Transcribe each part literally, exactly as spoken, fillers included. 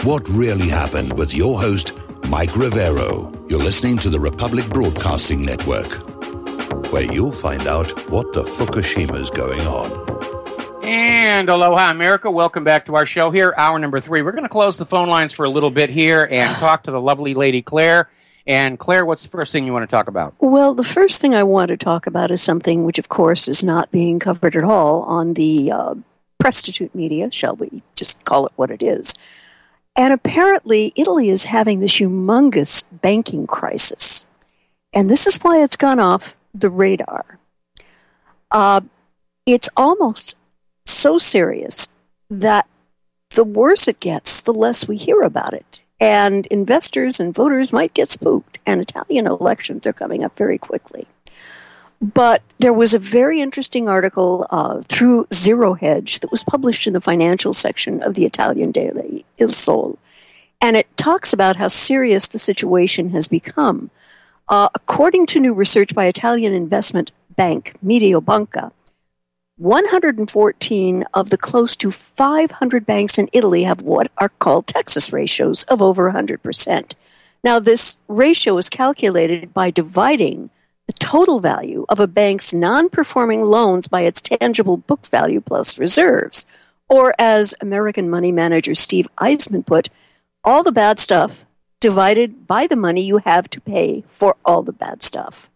What really happened with your host, Mike Rivero. You're listening to the Republic Broadcasting Network, where you'll find out what the Fukushima's going on. And aloha, America. Welcome back to our show here, hour number three. We're going to close the phone lines for a little bit here and talk to the lovely lady Claire. And Claire, what's the first thing you want to talk about? Well, the first thing I want to talk about is something which, of course, is not being covered at all on the uh, prostitute media, shall we just call it what it is. And apparently, Italy is having this humongous banking crisis. And this is why it's gone off the radar. Uh, it's almost so serious that the worse it gets, the less we hear about it. And investors and voters might get spooked. And Italian elections are coming up very quickly. But there was a very interesting article uh, through Zero Hedge that was published in the financial section of the Italian daily Il Sole. And it talks about how serious the situation has become. Uh, according to new research by Italian investment bank Mediobanca, one hundred fourteen of the close to five hundred banks in Italy have what are called Texas ratios of over one hundred percent. Now, this ratio is calculated by dividing the total value of a bank's non-performing loans by its tangible book value plus reserves. Or, as American money manager Steve Eisman put, all the bad stuff divided by the money you have to pay for all the bad stuff.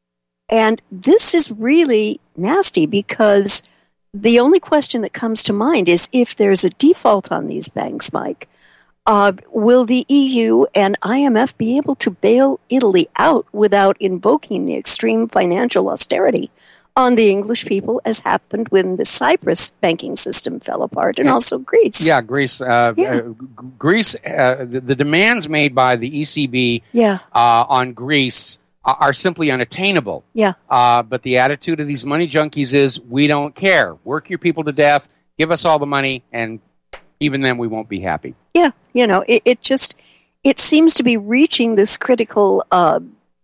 And this is really nasty because the only question that comes to mind is if there's a default on these banks, Mike, uh, will the E U and I M F be able to bail Italy out without invoking the extreme financial austerity on the English people, as happened when the Cyprus banking system fell apart, and yeah. also Greece? Yeah, Greece. Uh, yeah. uh, Greece. Uh, the, the demands made by the E C B yeah. uh, on Greece are simply unattainable. Yeah. Uh, but the attitude of these money junkies is, we don't care. Work your people to death. Give us all the money, and even then we won't be happy. Yeah. You know, it, it just, it seems to be reaching this critical uh,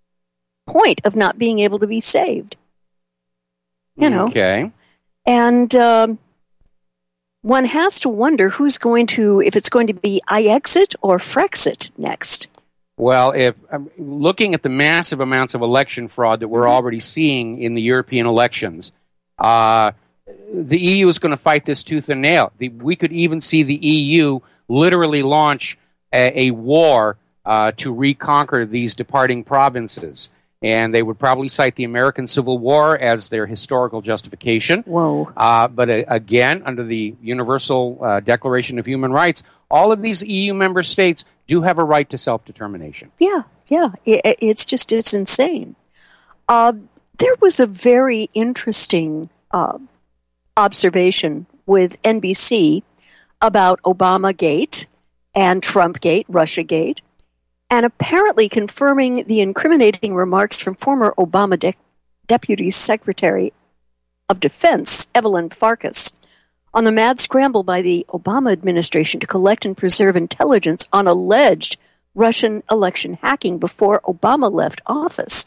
point of not being able to be saved. You know. Okay. And um, one has to wonder who's going to, if it's going to be iExit or Frexit next. Well, if um, looking at the massive amounts of election fraud that we're already seeing in the European elections, uh, the E U is going to fight this tooth and nail. The, we could even see the E U literally launch a, a war uh, to reconquer these departing provinces. And they would probably cite the American Civil War as their historical justification. Whoa. Uh, but uh, again, under the Universal uh, Declaration of Human Rights, all of these E U member states do have a right to self-determination. Yeah, yeah. It, it's just, it's insane. Uh, there was a very interesting uh, observation with N B C about Obamagate and Trumpgate, Russiagate, and apparently confirming the incriminating remarks from former Obama de- Deputy Secretary of Defense, Evelyn Farkas, on the mad scramble by the Obama administration to collect and preserve intelligence on alleged Russian election hacking before Obama left office.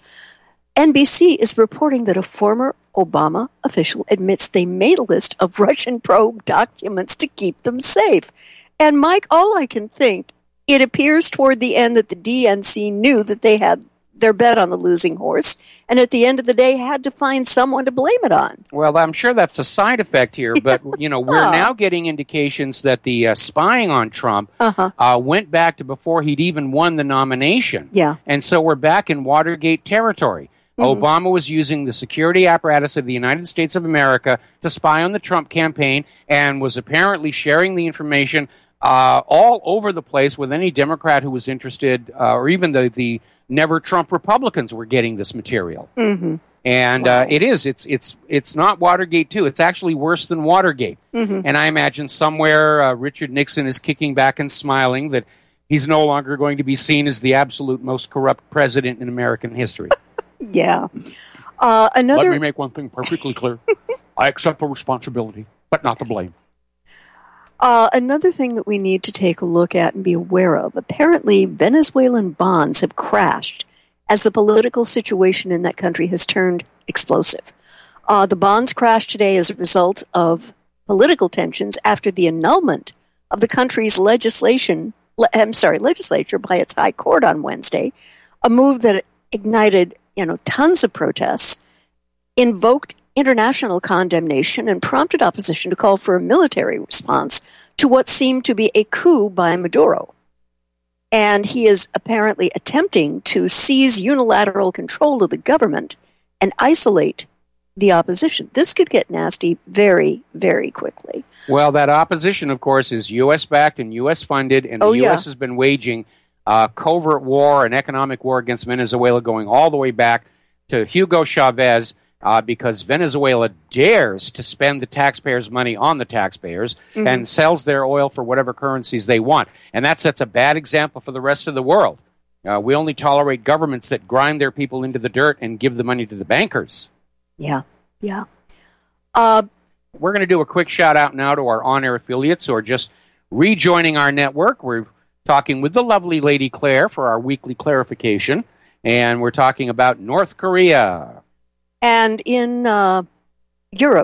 N B C is reporting that a former Obama official admits they made a list of Russian probe documents to keep them safe. And Mike, all I can think, it appears toward the end that the D N C knew that they had their bet on the losing horse, and at the end of the day had to find someone to blame it on. Well, I'm sure that's a side effect here, but you know, we're oh. now getting indications that the uh, spying on Trump uh-huh. uh, went back to before he'd even won the nomination. Yeah. And so we're back in Watergate territory. Mm-hmm. Obama was using the security apparatus of the United States of America to spy on the Trump campaign and was apparently sharing the information uh, all over the place with any Democrat who was interested, uh, or even the, the never Trump Republicans were getting this material. Mm-hmm. And wow. uh, it is. It's it's it's not Watergate two. It's actually worse than Watergate. Mm-hmm. And I imagine somewhere uh, Richard Nixon is kicking back and smiling that he's no longer going to be seen as the absolute most corrupt president in American history. Yeah. Uh, another. Let me make one thing perfectly clear. I accept the responsibility, but not the blame. Uh, another thing that we need to take a look at and be aware of, apparently Venezuelan bonds have crashed as the political situation in that country has turned explosive. Uh, the bonds crashed today as a result of political tensions after the annulment of the country's legislation le- I'm sorry, legislature by its high court on Wednesday, a move that ignited, you know, tons of protests, invoked international condemnation, and prompted opposition to call for a military response to what seemed to be a coup by Maduro. And he is apparently attempting to seize unilateral control of the government and isolate the opposition. This could get nasty very, very quickly. Well, that opposition, of course, is U S-backed and U S-funded, and the Oh, U S yeah. has been waging uh, covert war, an economic war against Venezuela, going all the way back to Hugo Chavez, uh, because Venezuela dares to spend the taxpayers' money on the taxpayers mm-hmm. and sells their oil for whatever currencies they want. And that sets a bad example for the rest of the world. Uh, we only tolerate governments that grind their people into the dirt and give the money to the bankers. Yeah, yeah. Uh, We're going to do a quick shout-out now to our on-air affiliates who are just rejoining our network. We're talking with the lovely Lady Claire for our weekly clarification, and we're talking about North Korea. And in uh, Europe,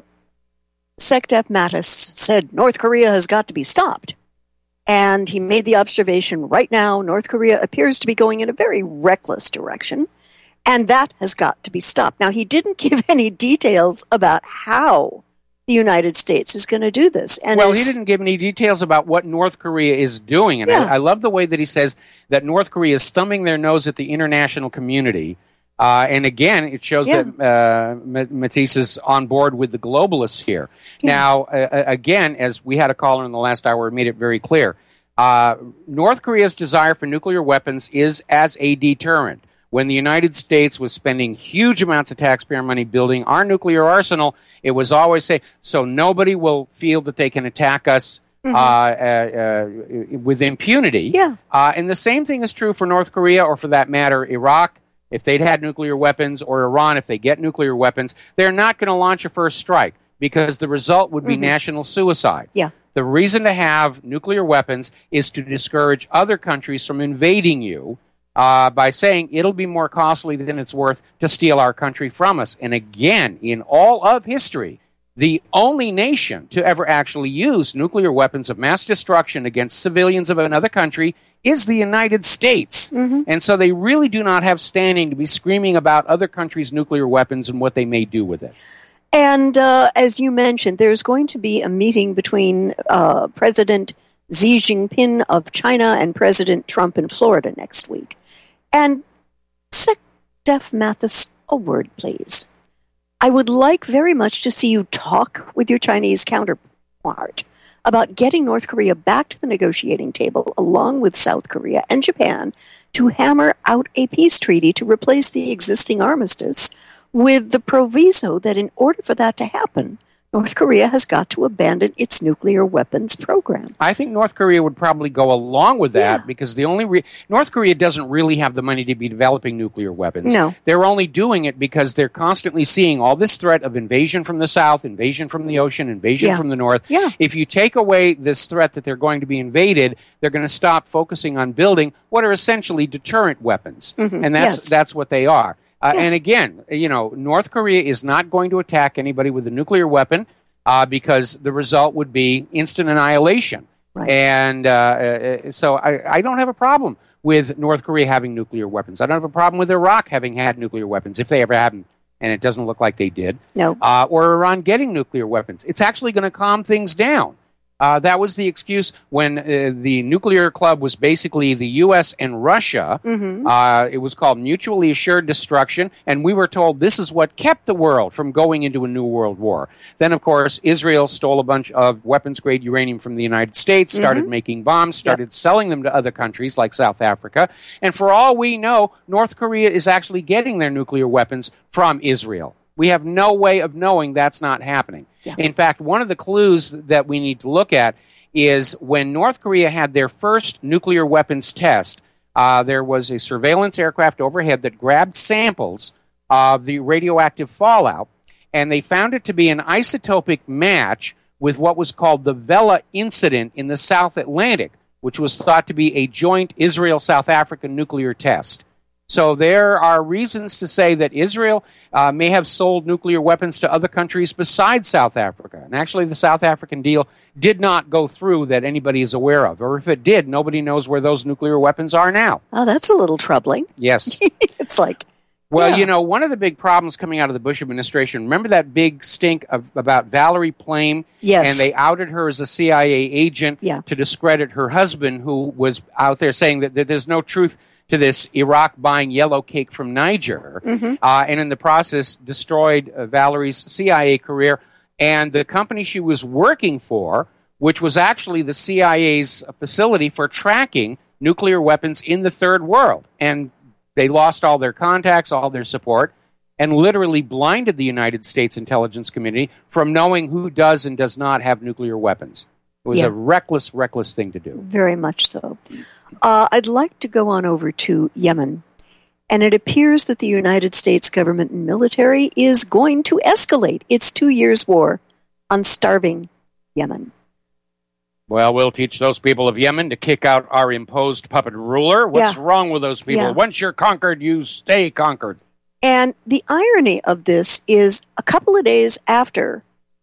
SecDef Mattis said North Korea has got to be stopped. And he made the observation, right now, North Korea appears to be going in a very reckless direction, and that has got to be stopped. Now, he didn't give any details about how the United States is going to do this. And well, as, he didn't give any details about what North Korea is doing. And Yeah. I, I love the way that he says that North Korea is thumbing their nose at the international community. Uh, and again, it shows Yeah. that uh, Matisse is on board with the globalists here. Yeah. Now, uh, again, as we had a caller in the last hour, made it very clear, uh, North Korea's desire for nuclear weapons is as a deterrent. When the United States was spending huge amounts of taxpayer money building our nuclear arsenal, it was always say, so nobody will feel that they can attack us mm-hmm. uh, uh, uh, with impunity. Yeah. Uh, and the same thing is true for North Korea, or for that matter, Iraq. If they'd had nuclear weapons, or Iran, if they get nuclear weapons, they're not going to launch a first strike, because the result would be mm-hmm. national suicide. Yeah. The reason to have nuclear weapons is to discourage other countries from invading you uh, by saying it'll be more costly than it's worth to steal our country from us. And again, in all of history, the only nation to ever actually use nuclear weapons of mass destruction against civilians of another country is the United States. Mm-hmm. And so they really do not have standing to be screaming about other countries' nuclear weapons and what they may do with it. And uh, as you mentioned, there's going to be a meeting between uh, President Xi Jinping of China and President Trump in Florida next week. And SecDef Mathis, a word, please. I would like very much to see you talk with your Chinese counterpart about getting North Korea back to the negotiating table, along with South Korea and Japan, to hammer out a peace treaty to replace the existing armistice, with the proviso that in order for that to happen, North Korea has got to abandon its nuclear weapons program. I think North Korea would probably go along with that Yeah. because the only re- North Korea doesn't really have the money to be developing nuclear weapons. No. They're only doing it because they're constantly seeing all this threat of invasion from the south, invasion from the ocean, invasion Yeah. from the north. Yeah. If you take away this threat that they're going to be invaded, they're going to stop focusing on building what are essentially deterrent weapons. Mhm. And that's Yes. that's what they are. Uh, Yeah. And again, you know, North Korea is not going to attack anybody with a nuclear weapon. Uh, because the result would be instant annihilation. Right. And uh, uh, so I, I don't have a problem with North Korea having nuclear weapons. I don't have a problem with Iraq having had nuclear weapons, if they ever haven't, and it doesn't look like they did. No. Uh, or Iran getting nuclear weapons. It's actually going to calm things down. Uh, that was the excuse when uh, the nuclear club was basically the U S and Russia. Mm-hmm. Uh, it was called mutually assured destruction, and we were told this is what kept the world from going into a new world war. Then, of course, Israel stole a bunch of weapons-grade uranium from the United States, started Mm-hmm. making bombs, started Yep. selling them to other countries like South Africa, and for all we know, North Korea is actually getting their nuclear weapons from Israel. We have no way of knowing that's not happening. Yeah. In fact, one of the clues that we need to look at is when North Korea had their first nuclear weapons test, uh, there was a surveillance aircraft overhead that grabbed samples of the radioactive fallout, and they found it to be an isotopic match with what was called the Vela incident in the South Atlantic, which was thought to be a joint Israel-South Africa nuclear test. So there are reasons to say that Israel uh, may have sold nuclear weapons to other countries besides South Africa. And actually, the South African deal did not go through that anybody is aware of. Or if it did, nobody knows where those nuclear weapons are now. Oh, that's a little troubling. Yes. It's like... Well, yeah. you know, one of the big problems coming out of the Bush administration, remember that big stink of, about Valerie Plame? Yes. And they outed her as a C I A agent yeah. to discredit her husband, who was out there saying that, that there's no truth to this Iraq buying yellow cake from Niger, mm-hmm. uh, and in the process destroyed uh, Valerie's C I A career. And the company she was working for, which was actually the C I A's facility for tracking nuclear weapons in the third world. And they lost all their contacts, all their support, and literally blinded the United States intelligence community from knowing who does and does not have nuclear weapons. It was yeah. a reckless, reckless thing to do. Very much so. Uh, I'd like to go on over to Yemen. And it appears that the United States government and military is going to escalate its two years war on starving Yemen. Well, we'll teach those people of Yemen to kick out our imposed puppet ruler. What's yeah. wrong with those people? Yeah. Once you're conquered, you stay conquered. And the irony of this is a couple of days after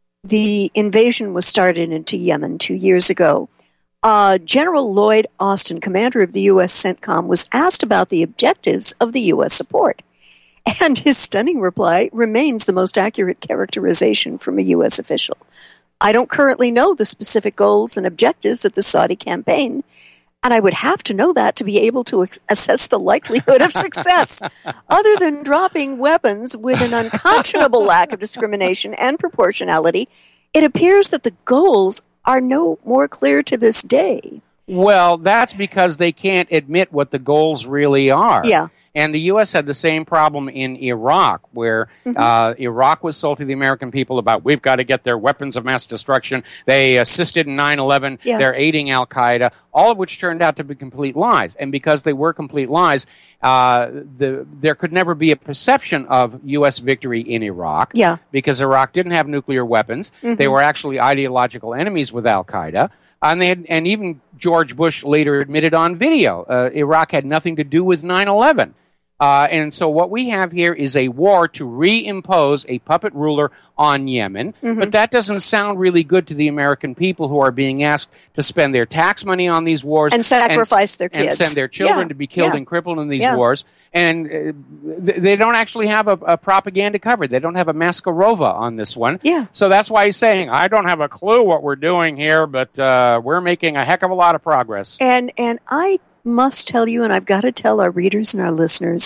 the invasion was started into Yemen two years ago, uh, General Lloyd Austin, commander of the U S CENTCOM, was asked about the objectives of the U S support. And his stunning reply remains the most accurate characterization from a U S official. I don't currently know the specific goals and objectives of the Saudi campaign, and I would have to know that to be able to ex- assess the likelihood of success. Other than dropping weapons with an unconscionable lack of discrimination and proportionality, it appears that the goals are no more clear to this day. Well, that's because they can't admit what the goals really are. Yeah. And the U S had the same problem in Iraq, where mm-hmm. uh, Iraq was sold to the American people about, we've got to get their weapons of mass destruction. They assisted in nine eleven. Yeah. They're aiding al-Qaeda, all of which turned out to be complete lies. And because they were complete lies, uh, the, there could never be a perception of U S victory in Iraq, Yeah. because Iraq didn't have nuclear weapons. Mm-hmm. They were actually ideological enemies with al-Qaeda. And, they had, and even George Bush later admitted on video, uh, Iraq had nothing to do with nine eleven. Uh, and so what we have here is a war to reimpose a puppet ruler on Yemen. Mm-hmm. But that doesn't sound really good to the American people who are being asked to spend their tax money on these wars. And sacrifice and, their kids. And send their children yeah. to be killed yeah. and crippled in these yeah. wars. And uh, they don't actually have a, a propaganda cover. They don't have a Maskarova on this one. Yeah. So that's why he's saying, I don't have a clue what we're doing here, but uh, we're making a heck of a lot of progress. And and I must tell you, and I've got to tell our readers and our listeners,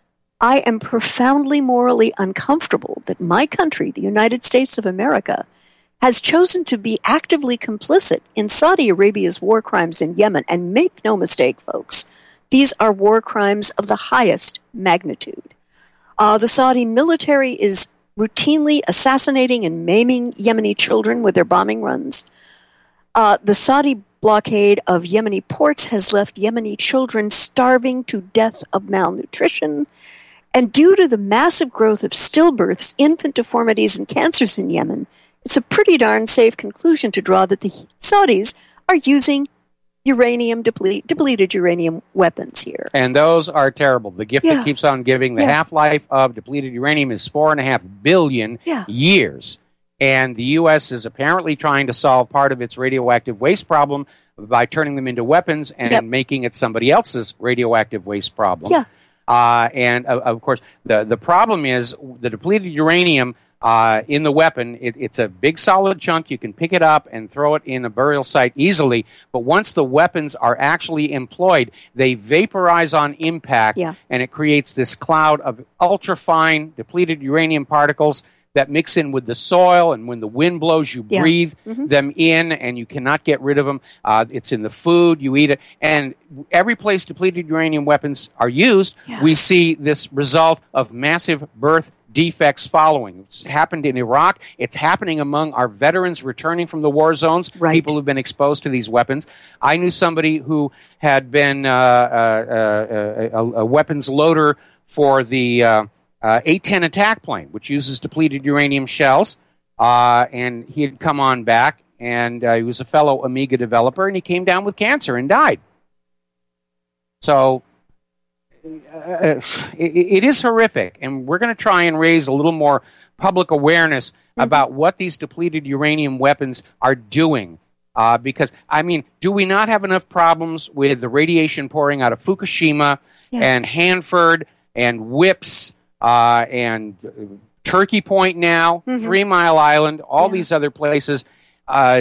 I am profoundly morally uncomfortable that my country, the United States of America, has chosen to be actively complicit in Saudi Arabia's war crimes in Yemen. And make no mistake, folks, these are war crimes of the highest magnitude. Uh, the Saudi military is routinely assassinating and maiming Yemeni children with their bombing runs. Uh, the Saudi blockade of Yemeni ports has left Yemeni children starving to death of malnutrition. And due to the massive growth of stillbirths, infant deformities, and cancers in Yemen, it's a pretty darn safe conclusion to draw that the Saudis are using uranium deplete, depleted uranium weapons here. And those are terrible. The gift Yeah. that keeps on giving. The Yeah. half-life of depleted uranium is four and a half billion Yeah. years. And the U S is apparently trying to solve part of its radioactive waste problem by turning them into weapons and Yep. making it somebody else's radioactive waste problem. Yeah. Uh, and, uh, of course, the, the problem is the depleted uranium uh, in the weapon, it, it's a big solid chunk. You can pick it up and throw it in a burial site easily. But once the weapons are actually employed, they vaporize on impact, Yeah. and it creates this cloud of ultrafine depleted uranium particles that mix in with the soil, and when the wind blows, you Yeah. breathe Mhm. them in, and you cannot get rid of them. Uh, it's in the food, you eat it. And every place depleted uranium weapons are used, Yeah. we see this result of massive birth defects following. It's happened in Iraq. It's happening among our veterans returning from the war zones, Right. people who've been exposed to these weapons. I knew somebody who had been uh, uh, uh, a, a weapons loader for the uh, uh, A ten attack plane, which uses depleted uranium shells, uh, and he had come on back, and uh, he was a fellow Amiga developer, and he came down with cancer and died. So uh, it, it is horrific, and we're going to try and raise a little more public awareness mm-hmm. about what these depleted uranium weapons are doing. Uh, because, I mean, do we not have enough problems with the radiation pouring out of Fukushima yeah. and Hanford and Whips uh, and Turkey Point now, mm-hmm. Three Mile Island, all yeah. these other places? Uh,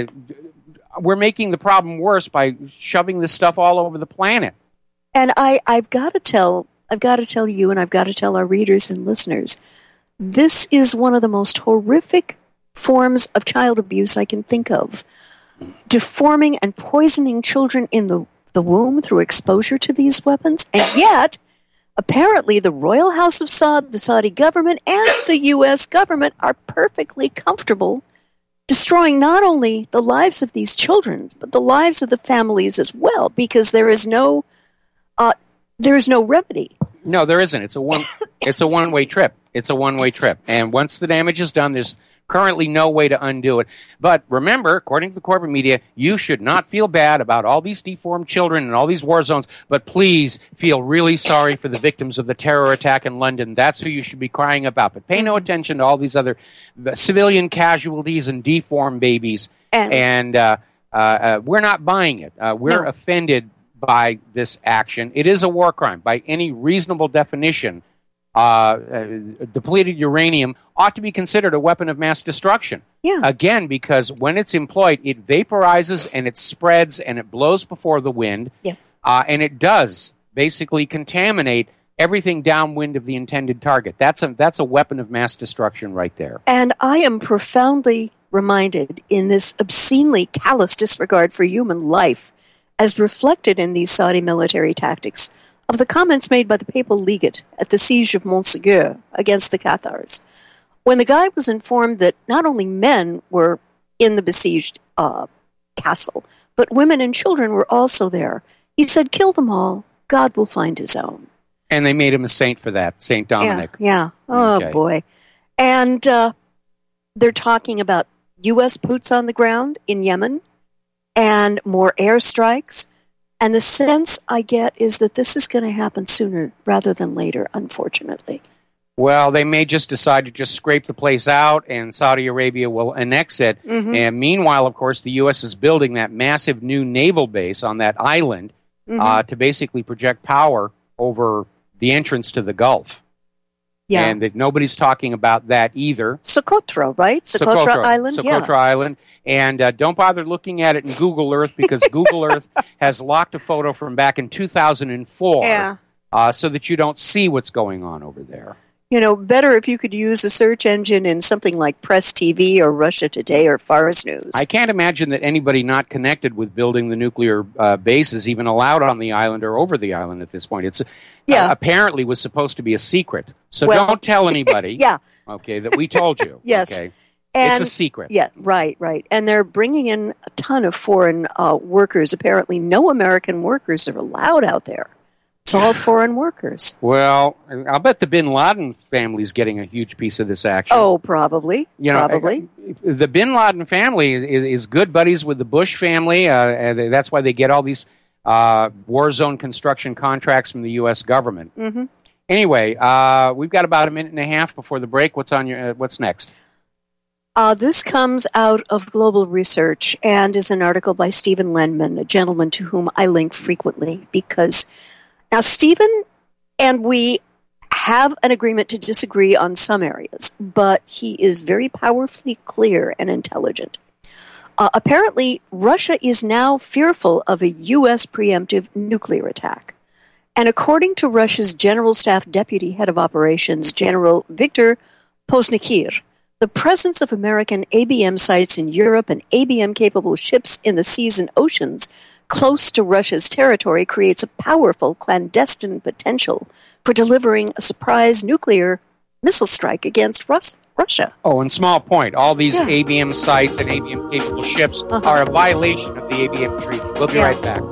we're making the problem worse by shoving this stuff all over the planet. And I, I've got to tell, I've got to tell you, and I've got to tell our readers and listeners, this is one of the most horrific forms of child abuse I can think of. Deforming and poisoning children in the, the womb through exposure to these weapons. And yet, apparently, the Royal House of Saud, the Saudi government, and the U S government are perfectly comfortable destroying not only the lives of these children, but the lives of the families as well, because there is no, uh, there is no remedy. No, there isn't. It's a one. It's a one-way trip. It's a one-way trip, and once the damage is done, there's currently no way to undo it. But remember, according to the corporate media, you should not feel bad about all these deformed children and all these war zones, but please feel really sorry for the victims of the terror attack in London. That's who you should be crying about. But pay no attention to all these other civilian casualties and deformed babies. And, and uh, uh, uh, we're not buying it. Uh, we're no. offended by this action. It is a war crime by any reasonable definition. Uh, uh, depleted uranium ought to be considered a weapon of mass destruction. Yeah. Again, because when it's employed, it vaporizes and it spreads and it blows before the wind. Yeah. Uh, and it does basically contaminate everything downwind of the intended target. That's a, that's a weapon of mass destruction right there. And I am profoundly reminded in this obscenely callous disregard for human life, as reflected in these Saudi military tactics, of the comments made by the papal legate at the siege of Montségur against the Cathars. When the guy was informed that not only men were in the besieged uh, castle, but women and children were also there, he said, kill them all, God will find his own. And they made him a saint for that, Saint Dominic. Yeah, yeah. Oh, okay. Boy. And uh, they're talking about U S boots on the ground in Yemen and more airstrikes. And the sense I get is that this is going to happen sooner rather than later, unfortunately. Well, they may just decide to just scrape the place out, and Saudi Arabia will annex it. Mm-hmm. And meanwhile, of course, the U S is building that massive new naval base on that island mm-hmm. uh, to basically project power over the entrance to the Gulf. Yeah. And that nobody's talking about that either. Socotra, right? Socotra, Socotra Island, Socotra yeah. Island. And uh, don't bother looking at it in Google Earth because Google Earth has locked a photo from back in two thousand four yeah. uh, so that you don't see what's going on over there. You know, better if you could use a search engine in something like Press T V or Russia Today or Fars News. I can't imagine that anybody not connected with building the nuclear uh, base is even allowed on the island or over the island at this point. It's yeah. uh, apparently was supposed to be a secret. So well, don't tell anybody yeah. okay, that we told you. Yes. Okay? And, it's a secret. Yeah, right, right. And they're bringing in a ton of foreign uh, workers. Apparently no American workers are allowed out there. It's all foreign workers. Well, I'll bet the Bin Laden family's getting a huge piece of this action. Oh, probably. You know, probably. The Bin Laden family is, is good buddies with the Bush family. Uh, and that's why they get all these uh, war zone construction contracts from the U S government. Mm-hmm. Anyway, uh, we've got about a minute and a half before the break. What's on your? Uh, what's next? Uh, this comes out of Global Research and is an article by Stephen Lendman, a gentleman to whom I link frequently because now Stephen and we have an agreement to disagree on some areas, but he is very powerfully clear and intelligent. Uh, apparently, Russia is now fearful of a U S preemptive nuclear attack. And according to Russia's General Staff Deputy Head of Operations, General Viktor Poznikir, the presence of American A B M sites in Europe and A B M-capable ships in the seas and oceans close to Russia's territory creates a powerful clandestine potential for delivering a surprise nuclear missile strike against Rus- Russia. Oh, and small point, all these yeah. A B M sites and A B M-capable ships uh-huh. are a violation of the A B M Treaty. We'll be yeah. right back.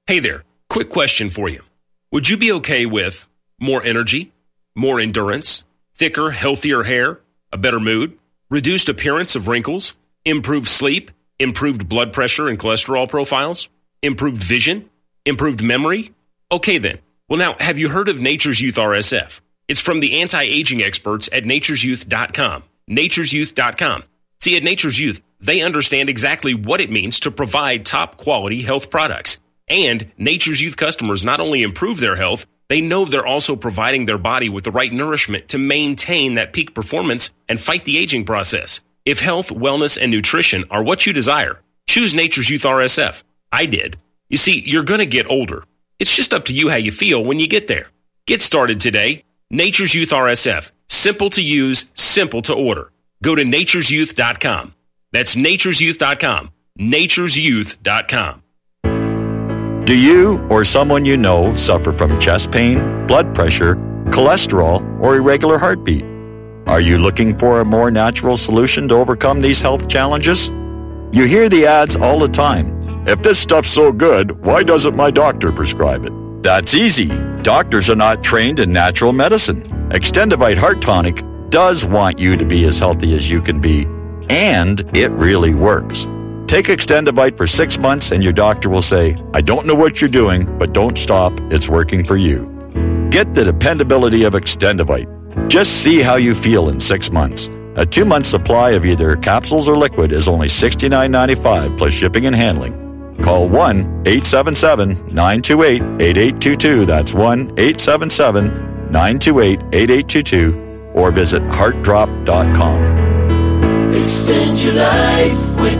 Hey there, quick question for you. Would you be okay with more energy, more endurance, thicker, healthier hair, a better mood, reduced appearance of wrinkles, improved sleep, improved blood pressure and cholesterol profiles, improved vision, improved memory? Okay then. Well now, have you heard of Nature's Youth R S F? It's from the anti-aging experts at natures youth dot com. natures youth dot com. See, at Nature's Youth, they understand exactly what it means to provide top-quality health products. And Nature's Youth customers not only improve their health, they know they're also providing their body with the right nourishment to maintain that peak performance and fight the aging process. If health, wellness, and nutrition are what you desire, choose Nature's Youth R S F. I did. You see, you're going to get older. It's just up to you how you feel when you get there. Get started today. Nature's Youth R S F. Simple to use, simple to order. Go to natures youth dot com. That's natures youth dot com. natures youth dot com. Do you or someone you know suffer from chest pain, blood pressure, cholesterol, or irregular heartbeat? Are you looking for a more natural solution to overcome these health challenges? You hear the ads all the time. If this stuff's so good, why doesn't my doctor prescribe it? That's easy. Doctors are not trained in natural medicine. Extendivite Heart Tonic does want you to be as healthy as you can be, and it really works. Take Extendivite for six months and your doctor will say, I don't know what you're doing, but don't stop. It's working for you. Get the dependability of Extendivite. Just see how you feel in six months. A two-month supply of either capsules or liquid is only sixty-nine ninety-five plus shipping and handling. Call one eight seven seven nine two eight eight eight two two. That's one eight seven seven nine two eight eight eight two two or visit heart drop dot com. Extend your life with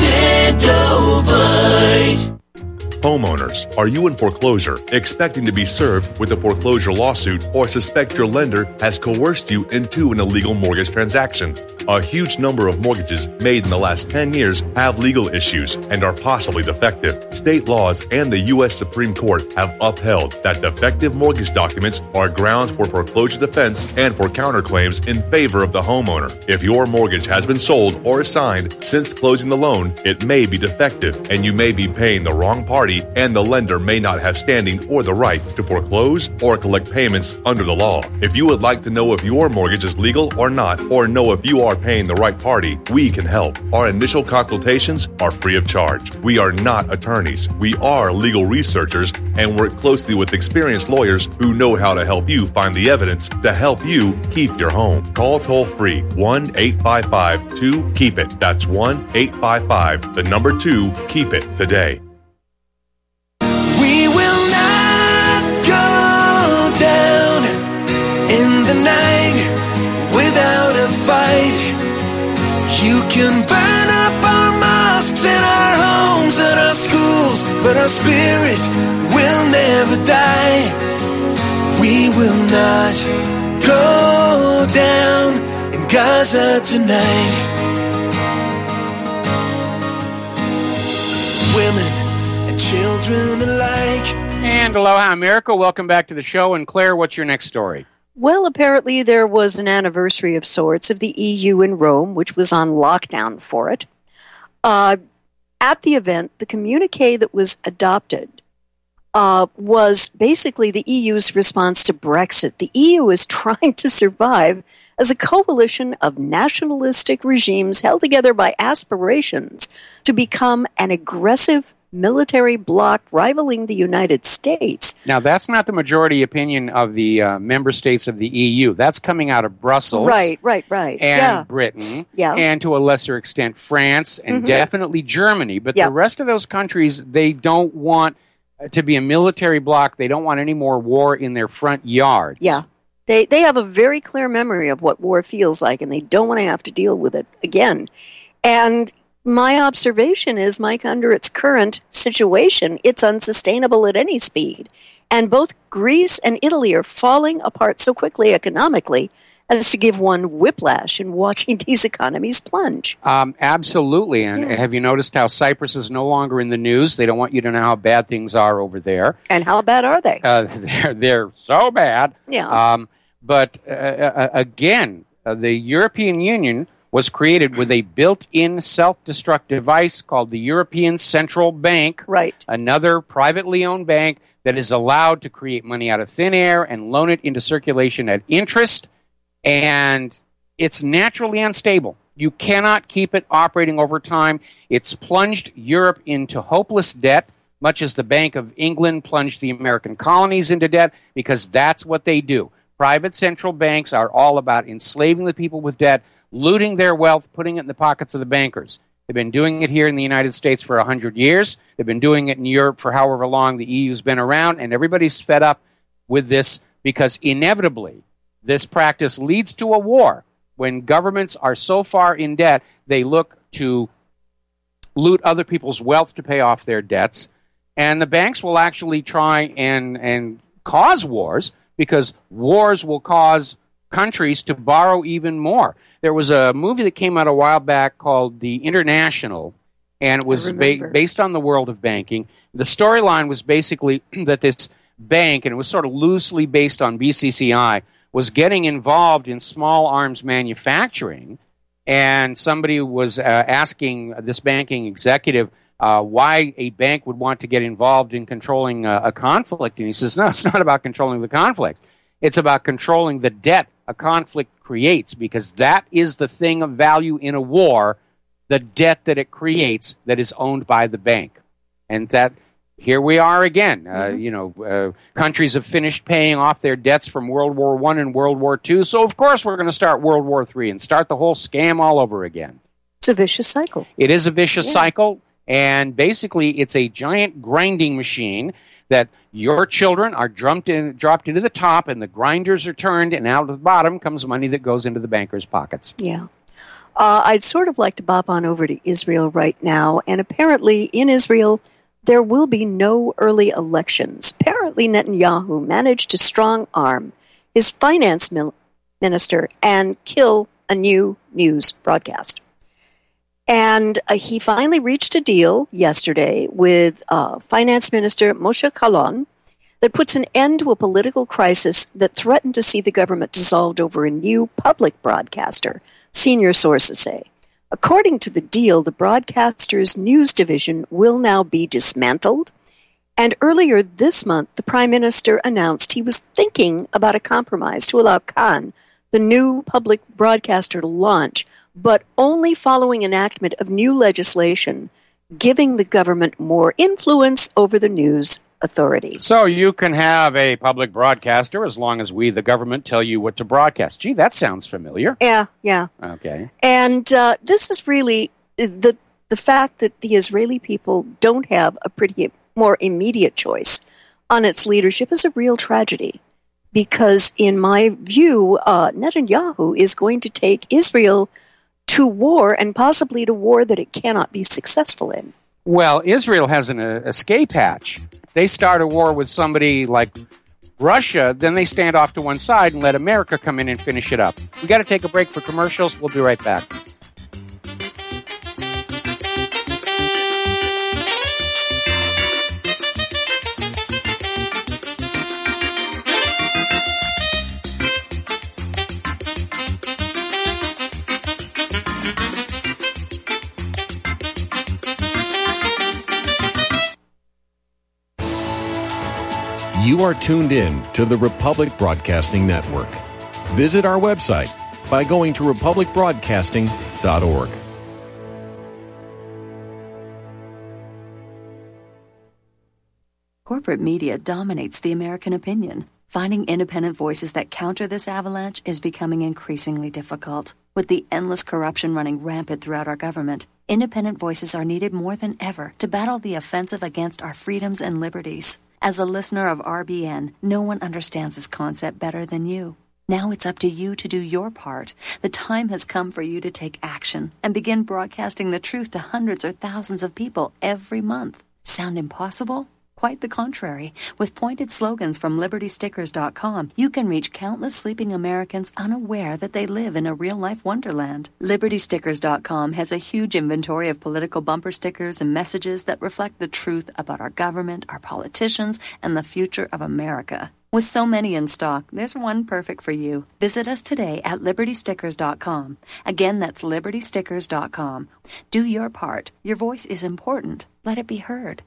Extendovite. Homeowners, are you in foreclosure, expecting to be served with a foreclosure lawsuit, or suspect your lender has coerced you into an illegal mortgage transaction? A huge number of mortgages made in the last ten years have legal issues and are possibly defective. State laws and the U S Supreme Court have upheld that defective mortgage documents are grounds for foreclosure defense and for counterclaims in favor of the homeowner. If your mortgage has been sold or assigned since closing the loan, it may be defective and you may be paying the wrong party, and the lender may not have standing or the right to foreclose or collect payments under the law. If you would like to know if your mortgage is legal or not, or know if you are paying the right party, we can help. Our initial consultations are free of charge. We are not attorneys. We are legal researchers and work closely with experienced lawyers who know how to help you find the evidence to help you keep your home. Call toll free one eight five five two keep it. That's one eight five five, the number two, keep it today. We will not go down in the night without a fight. You can burn up our mosques and our homes and our schools, but our spirit will never die. We will not go down in Gaza tonight. Women and children alike. And aloha, America. Welcome back to the show. And Claire, what's your next story? Well, apparently there was an anniversary of sorts of the E U in Rome, which was on lockdown for it. Uh, at the event, the communique that was adopted uh, was basically the E U's response to Brexit. The E U is trying to survive as a coalition of nationalistic regimes held together by aspirations to become an aggressive military bloc rivaling the United States. Now, that's not the majority opinion of the uh, member states of the E U. That's coming out of Brussels. Right, right, right. And yeah. Britain. Yeah. And to a lesser extent, France and Mm-hmm. definitely Germany. But Yeah. the rest of those countries, they don't want to be a military bloc. They don't want any more war in their front yards. Yeah. They they have a very clear memory of what war feels like, and they don't want to have to deal with it again. And my observation is, Mike, under its current situation, it's unsustainable at any speed. And both Greece and Italy are falling apart so quickly economically as to give one whiplash in watching these economies plunge. Um, absolutely. And Yeah. have you noticed how Cyprus is no longer in the news? They don't want you to know how bad things are over there. And how bad are they? Uh, they're, they're so bad. Yeah. Um, but uh, uh, again, uh, the European Union was created with a built-in self-destruct device called the European Central Bank, right. another privately owned bank that is allowed to create money out of thin air and loan it into circulation at interest, and it's naturally unstable. You cannot keep it operating over time. It's plunged Europe into hopeless debt, much as the Bank of England plunged the American colonies into debt, because that's what they do. Private central banks are all about enslaving the people with debt, looting their wealth, putting it in the pockets of the bankers. They've been doing it here in the United States for one hundred years. They've been doing it in Europe for however long the E U's been around, and everybody's fed up with this because inevitably this practice leads to a war. When governments are so far in debt, they look to loot other people's wealth to pay off their debts, and the banks will actually try and, and cause wars, because wars will cause countries to borrow even more. There was a movie that came out a while back called The International, and it was ba- based on the world of banking. The storyline was basically that this bank, and it was sort of loosely based on B C C I, was getting involved in small arms manufacturing, and somebody was uh, asking this banking executive uh, why a bank would want to get involved in controlling uh, a conflict, and he says, no, it's not about controlling the conflict. It's about controlling the debt a conflict creates, because that is the thing of value in a war, the debt that it creates that is owned by the bank. And that, here we are again. Uh, mm-hmm. You know, uh, countries have finished paying off their debts from World War One and World War Two, so of course we're going to start World War Three and start the whole scam all over again. It's a vicious cycle. It is a vicious yeah. cycle, and basically it's a giant grinding machine that your children are dropped, in, dropped into the top, and the grinders are turned, and out of the bottom comes money that goes into the bankers' pockets. Yeah. Uh, I'd sort of like to bop on over to Israel right now, and apparently in Israel there will be no early elections. Apparently Netanyahu managed to strong-arm his finance mil- minister and kill a new news broadcast. And uh, he finally reached a deal yesterday with uh, Finance Minister Moshe Kahlon that puts an end to a political crisis that threatened to see the government dissolved over a new public broadcaster, senior sources say. According to the deal, the broadcaster's news division will now be dismantled. And earlier this month, the Prime Minister announced he was thinking about a compromise to allow Kan, the new public broadcaster, to launch, but only following enactment of new legislation giving the government more influence over the news authority. So you can have a public broadcaster as long as we, the government, tell you what to broadcast. Gee, that sounds familiar. Yeah, yeah. Okay. And uh, this is really the the fact that the Israeli people don't have a pretty more immediate choice on its leadership is a real tragedy. Because in my view, uh, Netanyahu is going to take Israel to war, and possibly to war that it cannot be successful in. Well, Israel has an uh, escape hatch. They start a war with somebody like Russia, then they stand off to one side and let America come in and finish it up. We got to take a break for commercials. We'll be right back. You are tuned in to the Republic Broadcasting Network. Visit our website by going to republic broadcasting dot org. Corporate media dominates the American opinion. Finding independent voices that counter this avalanche is becoming increasingly difficult. With the endless corruption running rampant throughout our government, independent voices are needed more than ever to battle the offensive against our freedoms and liberties. As a listener of R B N, no one understands this concept better than you. Now it's up to you to do your part. The time has come for you to take action and begin broadcasting the truth to hundreds or thousands of people every month. Sound impossible? Quite the contrary. With pointed slogans from Liberty Stickers dot com, you can reach countless sleeping Americans unaware that they live in a real-life wonderland. Liberty Stickers dot com has a huge inventory of political bumper stickers and messages that reflect the truth about our government, our politicians, and the future of America. With so many in stock, there's one perfect for you. Visit us today at Liberty Stickers dot com. Again, that's Liberty Stickers dot com. Do your part. Your voice is important. Let it be heard.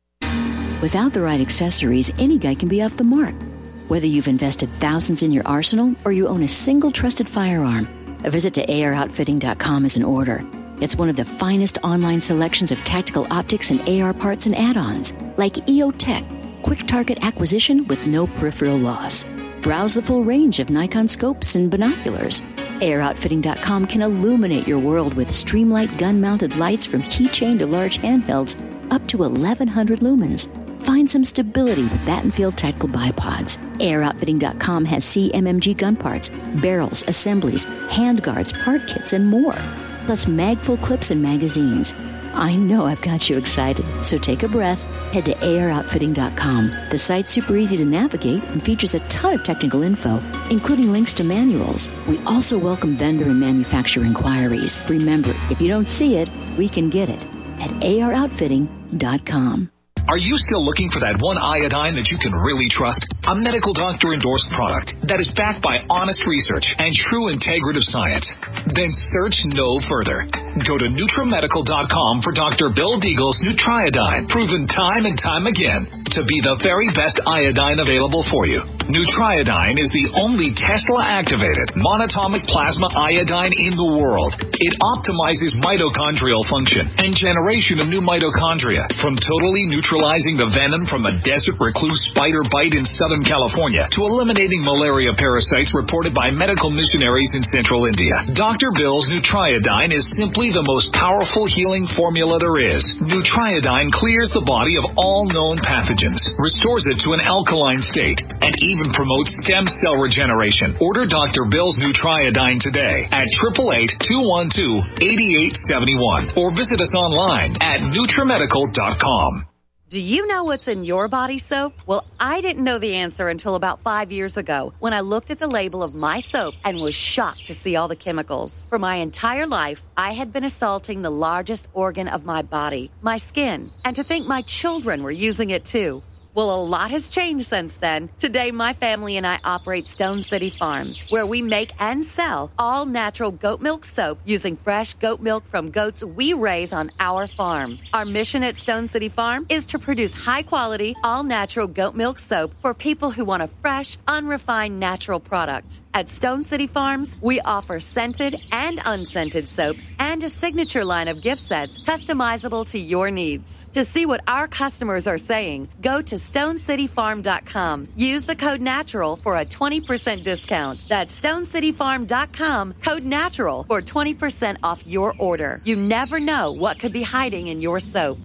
Without the right accessories, any guy can be off the mark. Whether you've invested thousands in your arsenal or you own a single trusted firearm, a visit to A R outfitting dot com is in order. It's one of the finest online selections of tactical optics and A R parts and add-ons, like E O Tech, quick target acquisition with no peripheral loss. Browse the full range of Nikon scopes and binoculars. A R outfitting dot com can illuminate your world with Streamlight gun-mounted lights from keychain to large handhelds up to eleven hundred lumens. Find some stability with Battenfield Tactical Bipods. A R outfitting dot com has C M M G gun parts, barrels, assemblies, handguards, part kits, and more. Plus magful clips and magazines. I know I've got you excited, so take a breath. Head to A R outfitting dot com. The site's super easy to navigate and features a ton of technical info, including links to manuals. We also welcome vendor and manufacturer inquiries. Remember, if you don't see it, we can get it at A R outfitting dot com. Are you still looking for that one iodine that you can really trust? A medical doctor endorsed product that is backed by honest research and true integrative science? Then search no further. Go to NutriMedical dot com for Doctor Bill Deagle's Nutriodine, proven time and time again to be the very best iodine available for you. Nutriodine is the only Tesla-activated monatomic plasma iodine in the world. It optimizes mitochondrial function and generation of new mitochondria, from totally neutralizing the venom from a desert recluse spider bite in Southern California to eliminating malaria parasites reported by medical missionaries in central India. Doctor Bill's Nutriodine is simply the most powerful healing formula there is. Nutriodine clears the body of all known pathogens, restores it to an alkaline state, and even promotes stem cell regeneration. Order Doctor Bill's Nutriodine today at eight eight eight, two one two, eight eight seven one or visit us online at NutriMedical dot com. Do you know what's in your body soap? Well, I didn't know the answer until about five years ago when I looked at the label of my soap and was shocked to see all the chemicals. For my entire life, I had been assaulting the largest organ of my body, my skin, and to think my children were using it too. Well, a lot has changed since then. Today, my family and I operate Stone City Farms, where we make and sell all-natural goat milk soap using fresh goat milk from goats we raise on our farm. Our mission at Stone City Farm is to produce high-quality, all-natural goat milk soap for people who want a fresh, unrefined, natural product. At Stone City Farms, we offer scented and unscented soaps and a signature line of gift sets customizable to your needs. To see what our customers are saying, go to stone city farm dot com. Use the code NATURAL for a twenty percent discount. That's stone city farm dot com, code NATURAL for twenty percent off your order. You never know what could be hiding in your soap.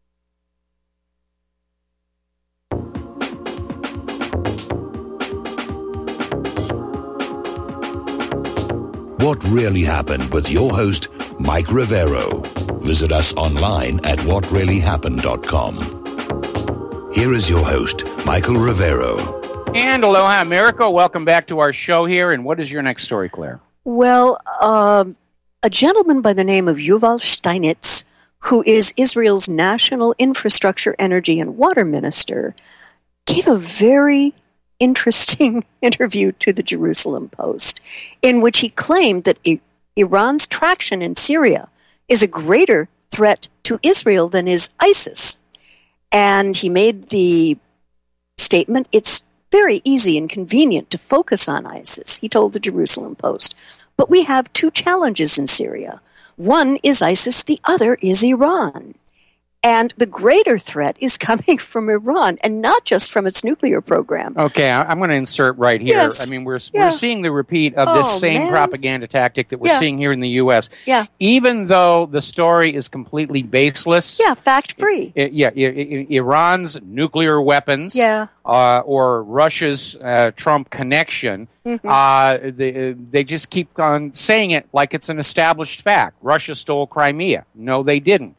What Really Happened with your host, Mike Rivero. Visit us online at what really happened dot com. Here is your host, Michael Rivero. And aloha, America. Welcome back to our show here. And what is your next story, Claire? Well, um, a gentleman by the name of Yuval Steinitz, who is Israel's National Infrastructure, Energy, and Water Minister, gave a very interesting interview to the Jerusalem Post, in which he claimed that I- Iran's traction in Syria is a greater threat to Israel than is ISIS. And he made the statement, it's very easy and convenient to focus on ISIS, he told the Jerusalem Post. But we have two challenges in Syria. One is ISIS, the other is Iran. And the greater threat is coming from Iran, and not just from its nuclear program. Okay, I- I'm going to insert right here. Yes. I mean, we're Yeah. we're seeing the repeat of Oh, this same man. propaganda tactic that we're Yeah. seeing here in the U S. Yeah. Even though the story is completely baseless. Yeah, fact-free. I- yeah, I- I- Iran's nuclear weapons. Yeah. Uh, or Russia's uh, Trump connection. Mhm. Uh, they, they just keep on saying it like it's an established fact. Russia stole Crimea. No, they didn't.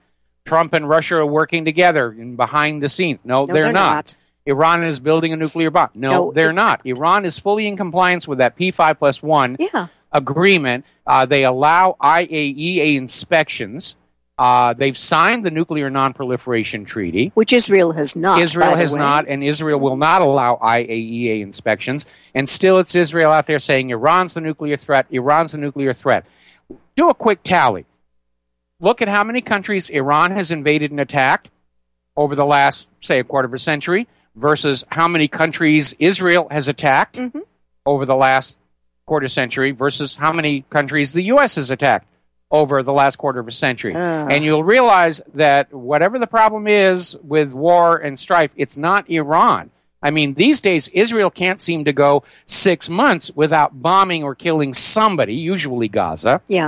Trump and Russia are working together in behind the scenes. No, No, they're, they're not. not. Iran is building a nuclear bomb. No, No, they're it- not. Iran is fully in compliance with that P five plus one Yeah. agreement. Uh, they allow I A E A inspections. Uh, they've signed the Nuclear Non-Proliferation Treaty. Which Israel has not. Israel by the has way. not, and Israel will not allow I A E A inspections. And still, it's Israel out there saying Iran's the nuclear threat. Iran's the nuclear threat. Do a quick tally. Look at how many countries Iran has invaded and attacked over the last, say, a quarter of a century versus how many countries Israel has attacked Mm-hmm. over the last quarter century versus how many countries the U S has attacked over the last quarter of a century. Ah. And you'll realize that whatever the problem is with war and strife, it's not Iran. I mean, these days, Israel can't seem to go six months without bombing or killing somebody, usually Gaza. Yeah.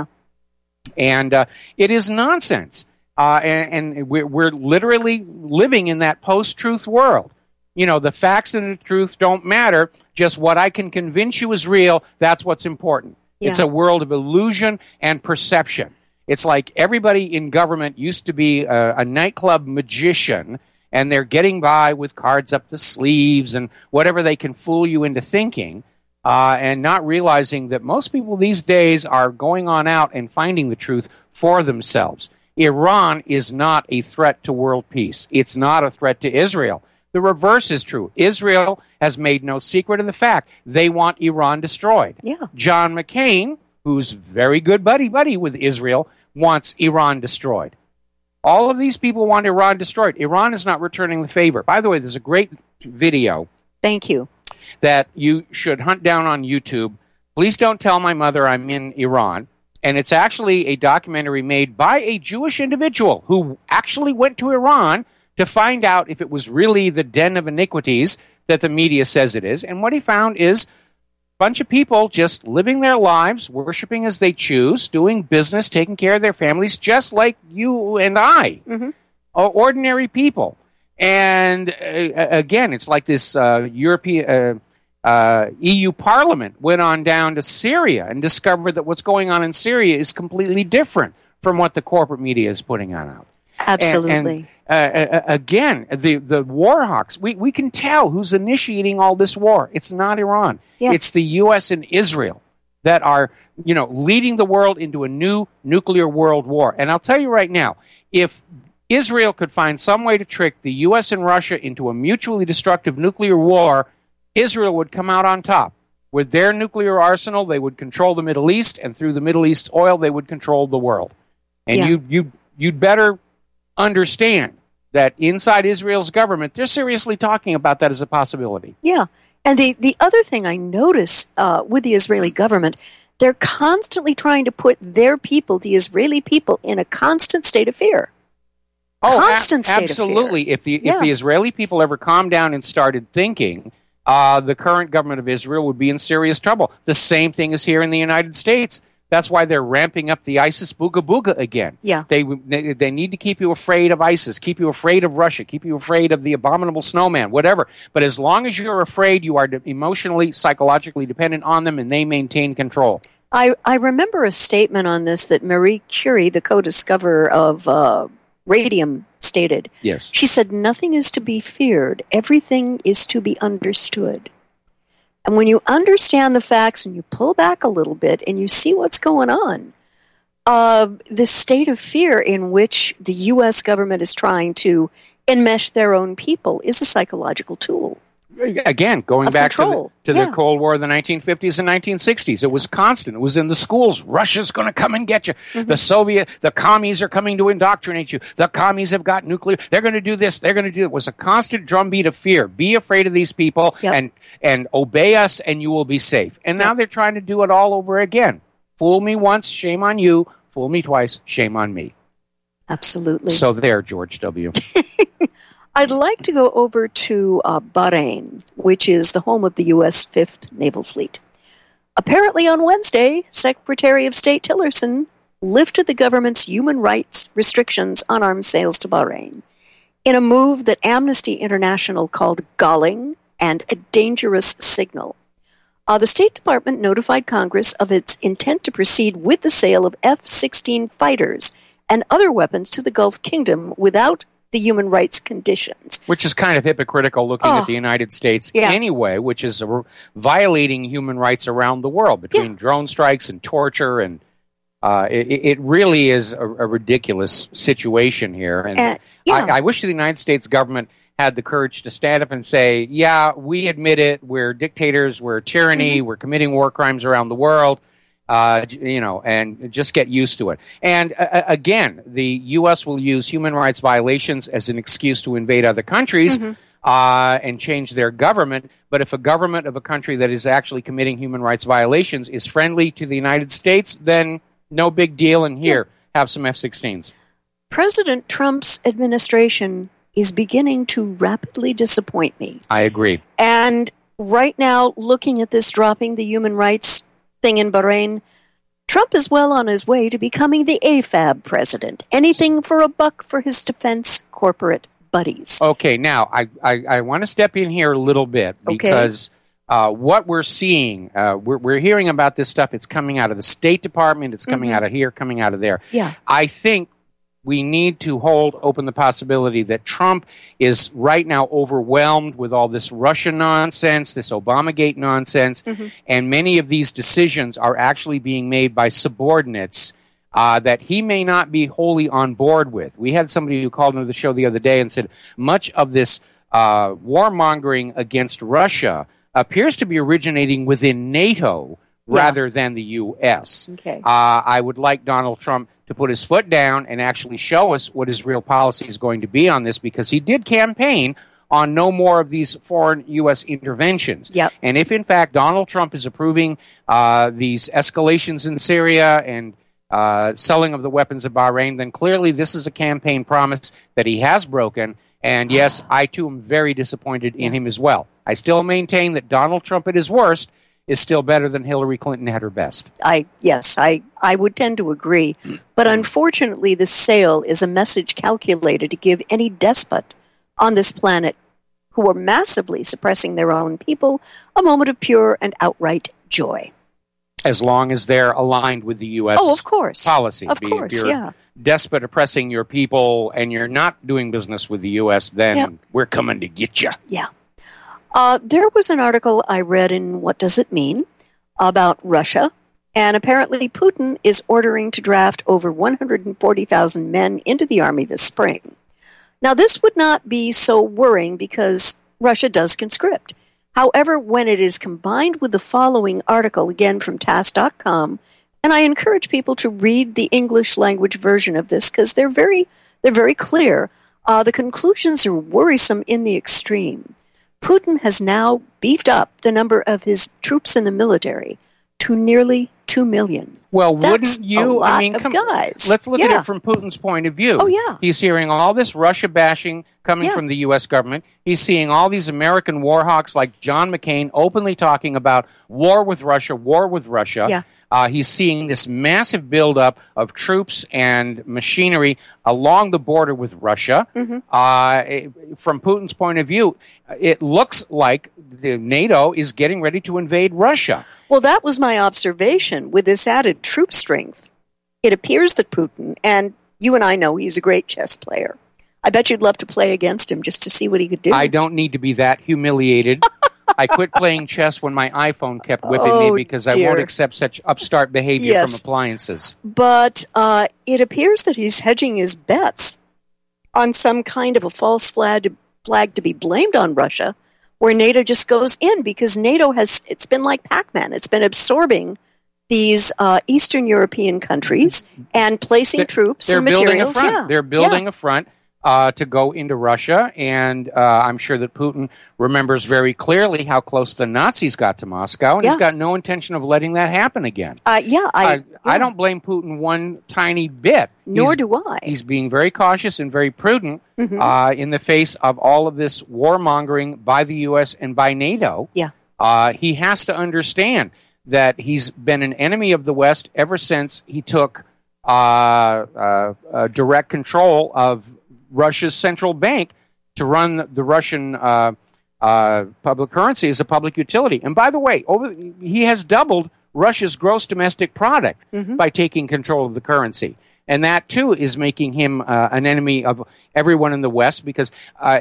And uh, it is nonsense. Uh, and and we're, we're literally living in that post-truth world. You know, the facts and the truth don't matter. Just what I can convince you is real, that's what's important. Yeah. It's a world of illusion and perception. It's like everybody in government used to be a, a nightclub magician, and they're getting by with cards up the sleeves and whatever they can fool you into thinking, uh, and not realizing that most people these days are going on out and finding the truth for themselves. Iran is not a threat to world peace. It's not a threat to Israel. The reverse is true. Israel has made no secret of the fact they want Iran destroyed. Yeah. John McCain, who's very good buddy-buddy with Israel, wants Iran destroyed. All of these people want Iran destroyed. Iran is not returning the favor. By the way, there's a great video Thank you. that you should hunt down on YouTube. Please don't tell my mother I'm in Iran. And it's actually a documentary made by a Jewish individual who actually went to Iran to find out if it was really the den of iniquities that the media says it is. And what he found is a bunch of people just living their lives, worshiping as they choose, doing business, taking care of their families, just like you and I, Mm-hmm. ordinary people. And uh, again, it's like this uh, European uh, uh, E U Parliament went on down to Syria and discovered that what's going on in Syria is completely different from what the corporate media is putting on out. Absolutely. And, and, uh, again, the, the war hawks, we, we can tell who's initiating all this war. It's not Iran. Yeah. It's the U S and Israel that are, you know, leading the world into a new nuclear world war. And I'll tell you right now, if Israel could find some way to trick the U S and Russia into a mutually destructive nuclear war, Israel would come out on top. With their nuclear arsenal, they would control the Middle East, and through the Middle East's oil, they would control the world. And Yeah. you, you, you'd better understand that inside Israel's government, they're seriously talking about that as a possibility. Yeah. And the, the other thing I notice uh, with the Israeli government, they're constantly trying to put their people, the Israeli people, in a constant state of fear. Oh, Constant a- state of fear. absolutely. If the if Yeah. the Israeli people ever calmed down and started thinking, uh, the current government of Israel would be in serious trouble. The same thing is here in the United States. That's why they're ramping up the ISIS booga booga again. Yeah. They, they they need to keep you afraid of ISIS, keep you afraid of Russia, keep you afraid of the abominable snowman, whatever. But as long as you're afraid, you are de- emotionally, psychologically dependent on them, and they maintain control. I, I remember a statement on this that Marie Curie, the co-discoverer of uh, radium, stated. Yes. She said, nothing is to be feared. Everything is to be understood. And when you understand the facts and you pull back a little bit and you see what's going on, uh, the state of fear in which the U S government is trying to enmesh their own people is a psychological tool. Again, going Of back control. to, the, to Yeah. the Cold War of the nineteen fifties and nineteen sixties, it was constant. It was in the schools. Russia's going to come and get you. Mm-hmm. The Soviet, the commies are coming to indoctrinate you. The commies have got nuclear. They're going to do this. They're going to do it. It was a constant drumbeat of fear. Be afraid of these people Yep. and and obey us, and you will be safe. And now Yep. they're trying to do it all over again. Fool me once, shame on you. Fool me twice, shame on me. Absolutely. So there, George W. I'd like to go over to uh, Bahrain, which is the home of the U S Fifth Naval Fleet. Apparently on Wednesday, Secretary of State Tillerson lifted the government's human rights restrictions on arms sales to Bahrain in a move that Amnesty International called galling and a dangerous signal. Uh, the State Department notified Congress of its intent to proceed with the sale of F sixteen fighters and other weapons to the Gulf Kingdom without the human rights conditions. Which is kind of hypocritical looking Oh. at the United States Yeah. anyway, which is uh, violating human rights around the world between drone strikes and torture. And uh, it, it really is a, a ridiculous situation here. And Uh, yeah. I, I wish the United States government had the courage to stand up and say, yeah, we admit it, we're dictators, we're tyranny, Mm-hmm. we're committing war crimes around the world. Uh, j- you know, and just get used to it. And uh, again, the U S will use human rights violations as an excuse to invade other countries Mm-hmm. uh, and change their government. But if a government of a country that is actually committing human rights violations is friendly to the United States, then no big deal. And here, have some F sixteens. President Trump's administration is beginning to rapidly disappoint me. I agree. And right now, looking at this dropping the human rights thing in Bahrain, Trump is well on his way to becoming the A F A B president. Anything for a buck for his defense corporate buddies. Okay, now I, I, I want to step in here a little bit because uh, what we're seeing, uh, we're, we're hearing about this stuff. It's coming out of the State Department. It's coming Mhm. out of here, coming out of there. Yeah. I think we need to hold open the possibility that Trump is right now overwhelmed with all this Russia nonsense, this Obamagate nonsense, Mhm. and many of these decisions are actually being made by subordinates uh, that he may not be wholly on board with. We had somebody who called into the show the other day and said much of this uh, warmongering against Russia appears to be originating within NATO Yeah. rather than the U S. Okay. Uh, I would like Donald Trump to put his foot down and actually show us what his real policy is going to be on this, because he did campaign on no more of these foreign U S interventions. Yep. And if, in fact, Donald Trump is approving uh, these escalations in Syria and uh, selling of the weapons of Bahrain, then clearly this is a campaign promise that he has broken. And yes, I too am very disappointed in him as well. I still maintain that Donald Trump at his worst is still better than Hillary Clinton at her best. I yes, I, I would tend to agree. But unfortunately, the sale is a message calculated to give any despot on this planet who are massively suppressing their own people a moment of pure and outright joy. As long as they're aligned with the U S Oh, of course. policy. Of Be- course, if you're yeah. despot oppressing your people and you're not doing business with the U S, then Yep. we're coming to get you. Yeah. Uh, there was an article I read in What Does It Mean about Russia, and apparently Putin is ordering to draft over one hundred forty thousand men into the army this spring. Now, this would not be so worrying because Russia does conscript. However, when it is combined with the following article, again from T A S S dot com, and I encourage people to read the English language version of this because they're very, they're very clear. Uh, the conclusions are worrisome in the extreme. Putin has now beefed up the number of his troops in the military to nearly two million. Well, That's wouldn't you? a lot I mean, of come, guys. let's look at Yeah. it from Putin's point of view. Oh, yeah. He's hearing all this Russia bashing coming Yeah. from the U S government. He's seeing all these American war hawks like John McCain openly talking about war with Russia, war with Russia. Yeah. Uh, he's seeing this massive buildup of troops and machinery along the border with Russia. Mhm. Uh, it- from Putin's point of view, it looks like the NATO is getting ready to invade Russia. Well, that was my observation with this added troop strength. It appears that Putin, and you and I know he's a great chess player. I bet you'd love to play against him just to see what he could do. I don't need to be that humiliated. I quit playing chess when my iPhone kept whipping Oh, me because I dear. won't accept such upstart behavior Yes. from appliances. But uh, it appears that he's hedging his bets on some kind of a false flag to, flag to be blamed on Russia, where NATO just goes in because NATO has, it's been like Pac-Man. It's been absorbing these uh, Eastern European countries and placing They're- troops They're and building materials. a front. Yeah. They're building a front uh, to go into Russia, and uh, I'm sure that Putin remembers very clearly how close the Nazis got to Moscow, and Yeah. he's got no intention of letting that happen again. Uh, yeah, I, I, I don't blame Putin one tiny bit. Nor He's- do I. He's being very cautious and very prudent Mhm. uh, in the face of all of this warmongering by the U S and by NATO. Yeah. Uh, he has to understand that he's been an enemy of the West ever since he took uh, uh, uh, direct control of Russia's central bank to run the Russian uh, uh, public currency as a public utility. And by the way, over, he has doubled Russia's gross domestic product Mhm. by taking control of the currency. And that, too, is making him uh, an enemy of everyone in the West because, uh,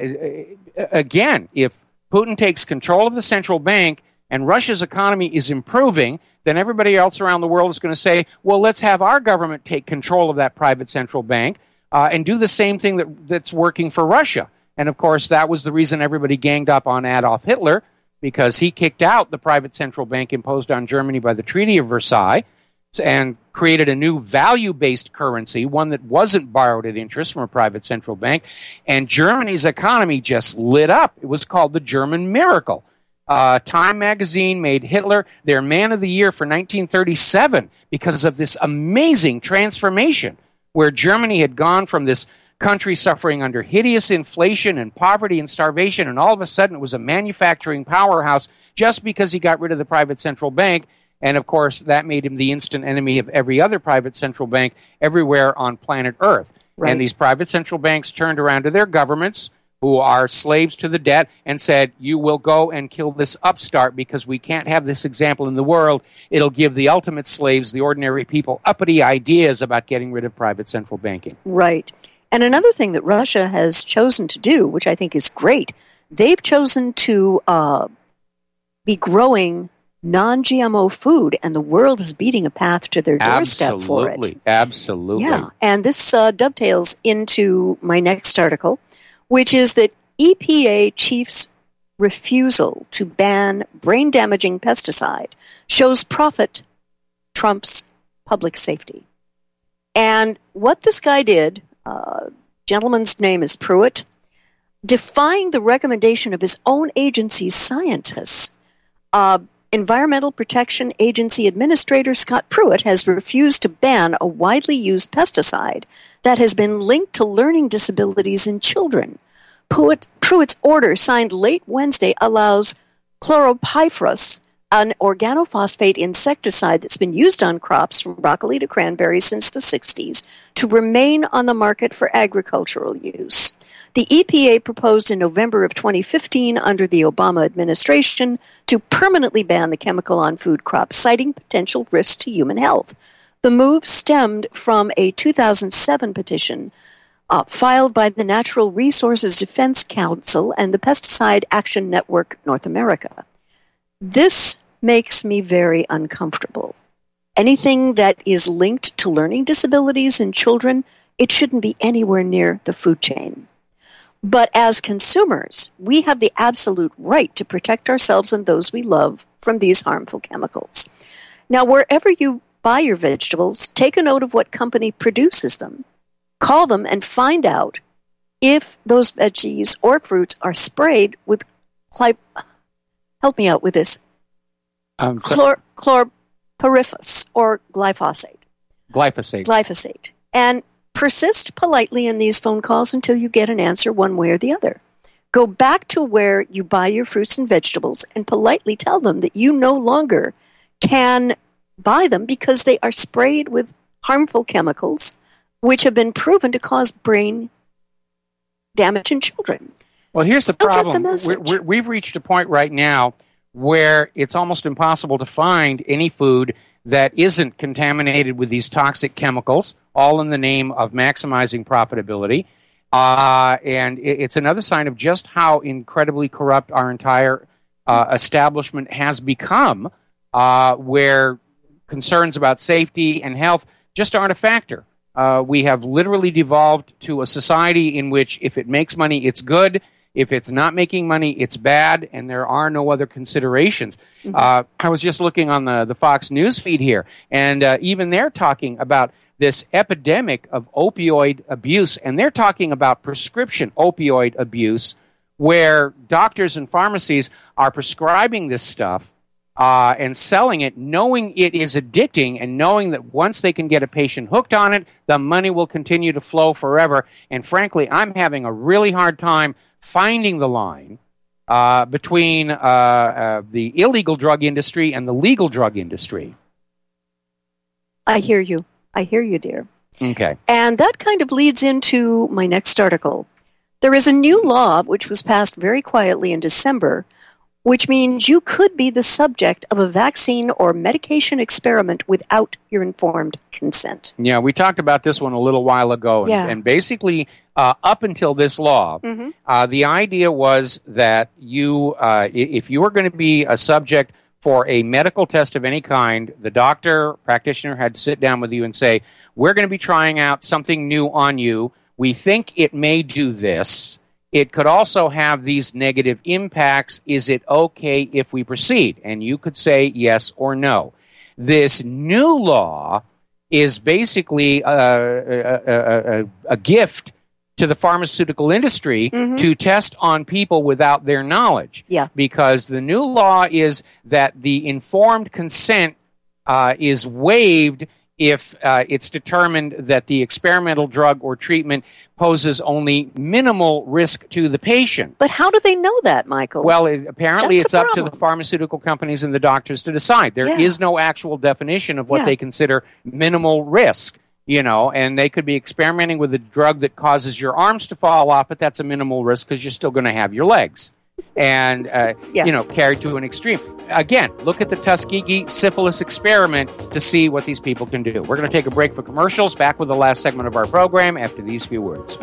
again, if Putin takes control of the central bank and Russia's economy is improving, then everybody else around the world is going to say, well, let's have our government take control of that private central bank uh, and do the same thing that, that's working for Russia. And, of course, that was the reason everybody ganged up on Adolf Hitler, because he kicked out the private central bank imposed on Germany by the Treaty of Versailles and created a new value-based currency, one that wasn't borrowed at interest from a private central bank. And Germany's economy just lit up. It was called the German Miracle. Uh, Time magazine made Hitler their man of the year for nineteen thirty-seven because of this amazing transformation where Germany had gone from this country suffering under hideous inflation and poverty and starvation, and all of a sudden it was a manufacturing powerhouse just because he got rid of the private central bank. And, of course, that made him the instant enemy of every other private central bank everywhere on planet Earth. Right. And these private central banks turned around to their governments, who are slaves to the debt, and said, you will go and kill this upstart because we can't have this example in the world. It'll give the ultimate slaves, the ordinary people, uppity ideas about getting rid of private central banking. Right. And another thing that Russia has chosen to do, which I think is great, they've chosen to uh, be growing non-G M O food, and the world is beating a path to their doorstep Absolutely. for it. Absolutely. Yeah, and this uh, dovetails into my next article, which is that E P A chief's refusal to ban brain-damaging pesticide shows profit trumps public safety. And what this guy did, uh, gentleman's name is Pruitt, defying the recommendation of his own agency's scientists. Uh, Environmental Protection Agency Administrator Scott Pruitt has refused to ban a widely used pesticide that has been linked to learning disabilities in children. Pruitt, Pruitt's order, signed late Wednesday, allows chloropyrifos, an organophosphate insecticide that's been used on crops from broccoli to cranberries since the sixties, to remain on the market for agricultural use. The E P A proposed in November of twenty fifteen under the Obama administration to permanently ban the chemical on food crops, citing potential risks to human health. The move stemmed from a two thousand seven petition uh, filed by the Natural Resources Defense Council and the Pesticide Action Network North America. This makes me very uncomfortable. Anything that is linked to learning disabilities in children, it shouldn't be anywhere near the food chain. But as consumers, we have the absolute right to protect ourselves and those we love from these harmful chemicals. Now, wherever you buy your vegetables, take a note of what company produces them. Call them and find out if those veggies or fruits are sprayed with, cli- help me out with this, um, Chlor- chlorpyrifos or glyphosate. Glyphosate. Glyphosate. And persist politely in these phone calls until you get an answer one way or the other. Go back to where you buy your fruits and vegetables and politely tell them that you no longer can buy them because they are sprayed with harmful chemicals which have been proven to cause brain damage in children. Well, here's the Don't get problem. the message. We're, we're, we've reached a point right now where it's almost impossible to find any food that isn't contaminated with these toxic chemicals, all in the name of maximizing profitability. Uh, and it, it's another sign of just how incredibly corrupt our entire uh, establishment has become, uh, where concerns about safety and health just aren't a factor. Uh, we have literally devolved to a society in which if it makes money, it's good. If it's not making money, it's bad, and there are no other considerations. Mm-hmm. Uh, I was just looking on the, the Fox News feed here, and uh, even they're talking about this epidemic of opioid abuse, and they're talking about prescription opioid abuse, where doctors and pharmacies are prescribing this stuff uh, and selling it, knowing it is addicting, and knowing that once they can get a patient hooked on it, the money will continue to flow forever. And frankly, I'm having a really hard time finding the line uh, between uh, uh, the illegal drug industry and the legal drug industry. I hear you. I hear you, dear. Okay. And that kind of leads into my next article. There is a new law which was passed very quietly in December, which means you could be the subject of a vaccine or medication experiment without your informed consent. Yeah, we talked about this one a little while ago. And, Yeah. and basically, uh, up until this law, Mhm. uh, the idea was that you, uh, i- if you were going to be a subject for a medical test of any kind, the doctor, practitioner had to sit down with you and say, we're going to be trying out something new on you. We think it may do this. It could also have these negative impacts. Is it okay if we proceed? And you could say yes or no. This new law is basically a, a, a, a, a gift to the pharmaceutical industry to test on people without their knowledge. Yeah. Because the new law is that the informed consent uh, is waived if uh, it's determined that the experimental drug or treatment poses only minimal risk to the patient. But how do they know that, Michael? Well, it, apparently That's it's the up to problem. the pharmaceutical companies and the doctors to decide. There is Yeah. no actual definition of what Yeah. they consider minimal risk, you know, and they could be experimenting with a drug that causes your arms to fall off, but that's a minimal risk because you're still going to have your legs. And, uh, Yeah. you know, carried to an extreme. Again, look at the Tuskegee syphilis experiment to see what these people can do. We're going to take a break for commercials. Back with the last segment of our program after these few words.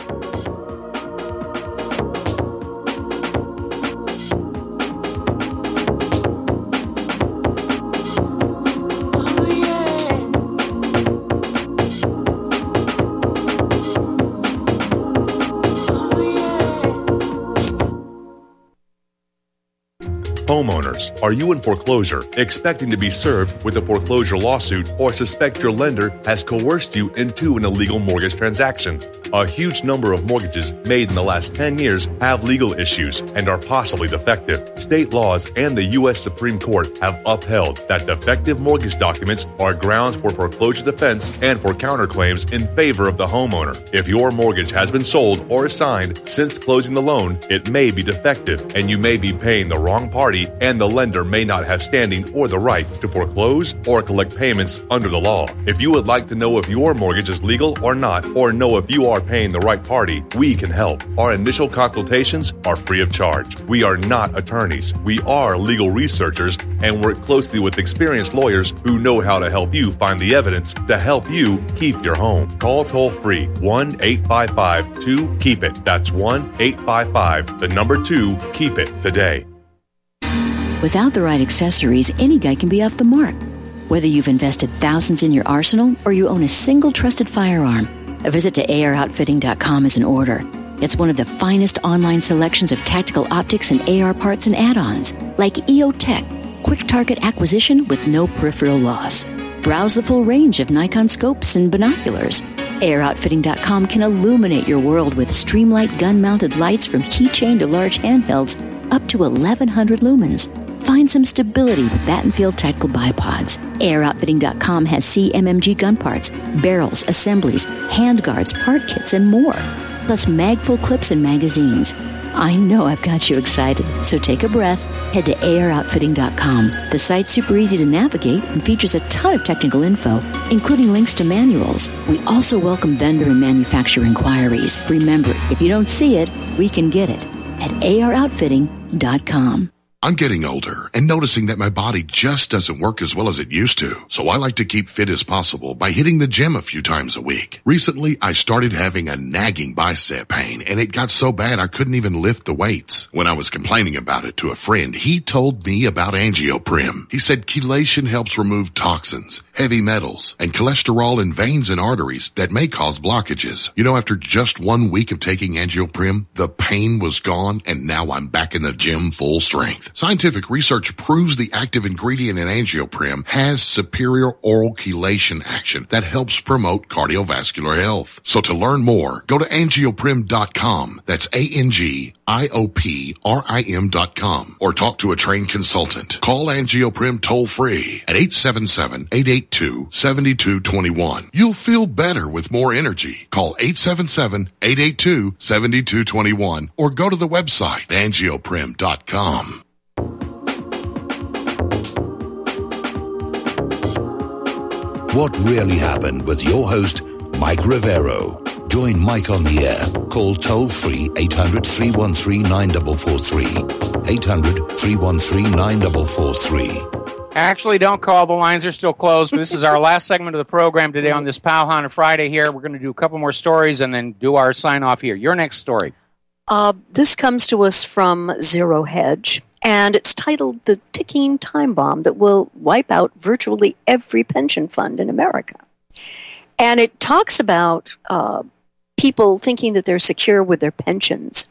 Homeowners, are you in foreclosure, expecting to be served with a foreclosure lawsuit, or suspect your lender has coerced you into an illegal mortgage transaction? A huge number of mortgages made in the last ten years have legal issues and are possibly defective. State laws and the U S Supreme Court have upheld that defective mortgage documents are grounds for foreclosure defense and for counterclaims in favor of the homeowner. If your mortgage has been sold or assigned since closing the loan, it may be defective and you may be paying the wrong party, and the lender may not have standing or the right to foreclose or collect payments under the law. If you would like to know if your mortgage is legal or not, or know if you are paying the right party, we can help. Our initial consultations are free of charge. We are not attorneys. We are legal researchers and work closely with experienced lawyers who know how to help you find the evidence to help you keep your home. Call toll free one eight five five two keep it. That's one eight five five, the number two, keep it today. Without the right accessories, any guy can be off the mark. Whether you've invested thousands in your arsenal or you own a single trusted firearm, a visit to A R outfitting dot com is in order. It's one of the finest online selections of tactical optics and A R parts and add-ons, like E O Tech, quick target acquisition with no peripheral loss. Browse the full range of Nikon scopes and binoculars. A R outfitting dot com can illuminate your world with Streamlight gun-mounted lights from keychain to large handhelds up to eleven hundred lumens. Find some stability with Battenfield Tactical Bipods. A R outfitting dot com has C M M G gun parts, barrels, assemblies, handguards, part kits, and more. Plus mag-full clips and magazines. I know I've got you excited, so take a breath. Head to A R outfitting dot com. The site's super easy to navigate and features a ton of technical info, including links to manuals. We also welcome vendor and manufacturer inquiries. Remember, if you don't see it, we can get it at A R outfitting dot com. I'm getting older and noticing that my body just doesn't work as well as it used to. So I like to keep fit as possible by hitting the gym a few times a week. Recently, I started having a nagging bicep pain and it got so bad I couldn't even lift the weights. When I was complaining about it to a friend, he told me about Angioprim. He said chelation helps remove toxins, heavy metals, and cholesterol in veins and arteries that may cause blockages. You know, after just one week of taking Angioprim, the pain was gone and now I'm back in the gym full strength. Scientific research proves the active ingredient in Angioprim has superior oral chelation action that helps promote cardiovascular health. So to learn more, go to angioprim dot com. That's A N G I O P R I M dot com. Or talk to a trained consultant. Call Angioprim toll free at eight seven seven, eight eight two, seven two two one. You'll feel better with more energy. Call eight seven seven, eight eight two, seven two two one or go to the website angioprim dot com. What really happened with your host, Mike Rivero. Join Mike on the air. Call toll free eight hundred, three one three, nine four four three, eight hundred, three one three, nine four four three. Actually, don't call. The lines are still closed. This is our last segment of the program today on this Powhatan Friday here. We're going to do a couple more stories and then do our sign-off here. Your next story. Uh, this comes to us from Zero Hedge, and it's titled The Ticking Time Bomb That Will Wipe Out Virtually Every Pension Fund in America. And it talks about uh, people thinking that they're secure with their pensions.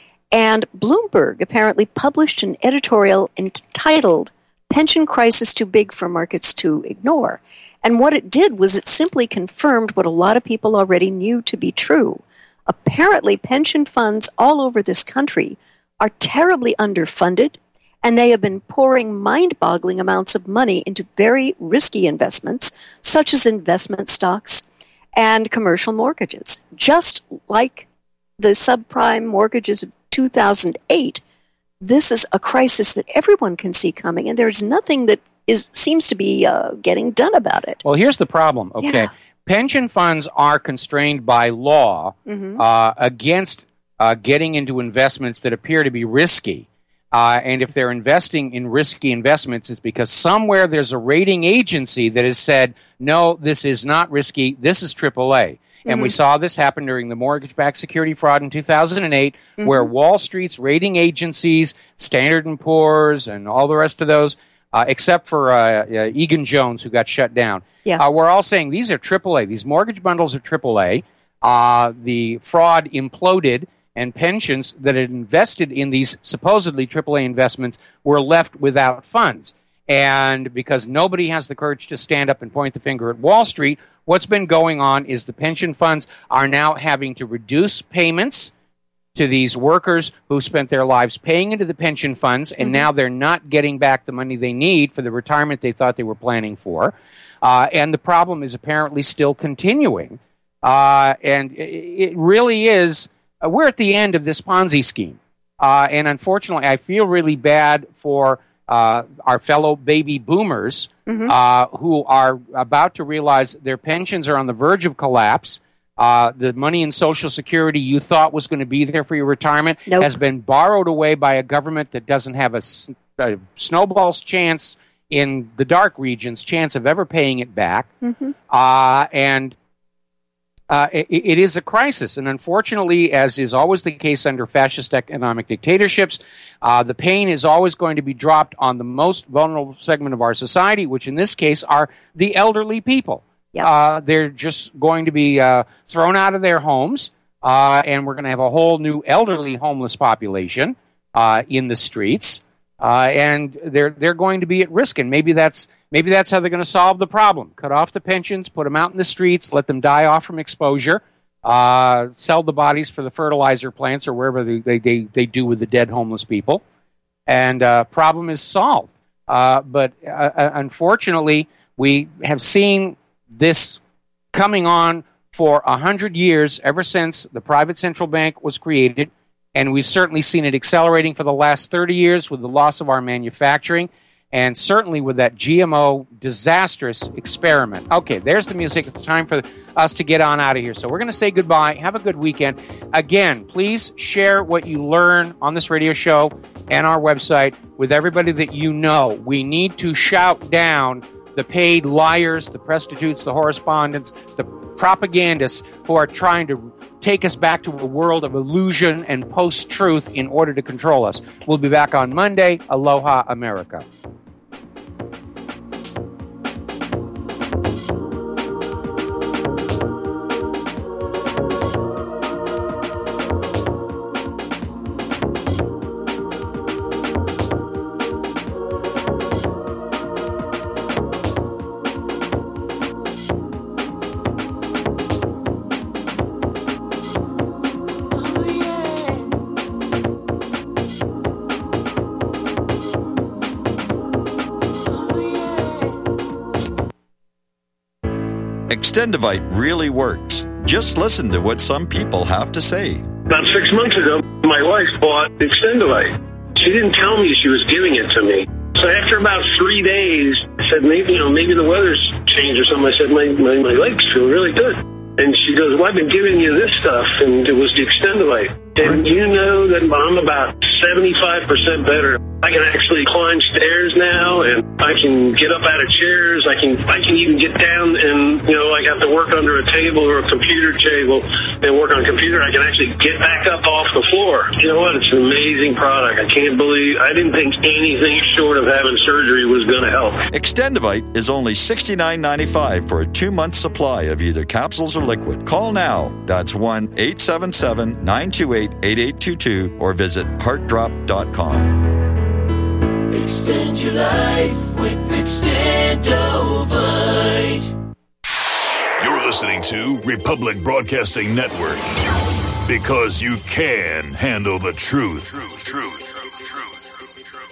And Bloomberg apparently published an editorial entitled Pension Crisis Too Big for Markets to Ignore. And what it did was it simply confirmed what a lot of people already knew to be true. Apparently, pension funds all over this country are terribly underfunded, and they have been pouring mind-boggling amounts of money into very risky investments, such as investment stocks and commercial mortgages. Just like the subprime mortgages of two thousand eight, this is a crisis that everyone can see coming, and there's nothing that is seems to be uh, getting done about it. Well, here's the problem, okay? Yeah. Pension funds are constrained by law Mm-hmm. uh, against uh, getting into investments that appear to be risky. Uh, and if they're investing in risky investments, it's because somewhere there's a rating agency that has said, no, this is not risky, this is triple A. And we Mhm. saw this happen during the mortgage-backed security fraud in two thousand eight, Mhm. where Wall Street's rating agencies, Standard and Poor's, and all the rest of those, uh, except for uh, uh, Egan Jones, who got shut down, Yeah. uh, we're all saying these are triple A. These mortgage bundles are triple A. Uh, the fraud imploded, and pensions that had invested in these supposedly triple A investments were left without funds. And because nobody has the courage to stand up and point the finger at Wall Street, what's been going on is the pension funds are now having to reduce payments to these workers who spent their lives paying into the pension funds, and Mhm. now they're not getting back the money they need for the retirement they thought they were planning for. Uh, and the problem is apparently still continuing. Uh, and it, it really is, uh, we're at the end of this Ponzi scheme. Uh, and unfortunately, I feel really bad for uh, our fellow baby boomers Mhm. uh, who are about to realize their pensions are on the verge of collapse. Uh, the money in Social Security you thought was going to be there for your retirement Nope. has been borrowed away by a government that doesn't have a, s- a snowball's chance in the dark regions, chance of ever paying it back. Mhm. Uh, and uh, it, it is a crisis. And unfortunately, as is always the case under fascist economic dictatorships, uh, the pain is always going to be dropped on the most vulnerable segment of our society, which in this case are the elderly people. Yep. Uh, they're just going to be uh, thrown out of their homes, uh, and we're going to have a whole new elderly homeless population uh, in the streets, uh, and they're they're going to be at risk. And maybe that's maybe that's how they're going to solve the problem: cut off the pensions, put them out in the streets, let them die off from exposure, uh, sell the bodies for the fertilizer plants or wherever they they, they, they do with the dead homeless people, and uh, problem is solved. Uh, but uh, unfortunately, we have seen this coming on for a hundred years, ever since the private central bank was created, and we've certainly seen it accelerating for the last thirty years with the loss of our manufacturing, and certainly with that G M O disastrous experiment. Okay, there's the music. It's time for us to get on out of here. So we're going to say goodbye. Have a good weekend. Again, please share what you learn on this radio show and our website with everybody that you know. We need to shout down the paid liars, the prostitutes, the correspondents, the propagandists who are trying to take us back to a world of illusion and post-truth in order to control us. We'll be back on Monday. Aloha, America. Extendivite really works. Just listen to what some people have to say. About six months ago, my wife bought Extendivite. She didn't tell me she was giving it to me. So after about three days, I said, maybe, you know, maybe the weather's changed or something. I said, my, my, my legs feel really good. And she goes, well, I've been giving you this stuff, and it was the Extendivite. And you know that I'm about seventy-five percent better. I can actually climb stairs now, and I can get up out of chairs. I can I can even get down and, you know, like have to work under a table or a computer table and work on a computer. I can actually get back up off the floor. You know what? It's an amazing product. I can't believe, I didn't think anything short of having surgery was going to help. Extendivite is only sixty-nine ninety-five for a two-month supply of either capsules or liquid. Call now. That's one eight seven seven, nine two eight, eight eight two two or visit heart drop dot com. Extend your life with Extendovite. You're listening to Republic Broadcasting Network, because you can handle the truth. Truth, truth.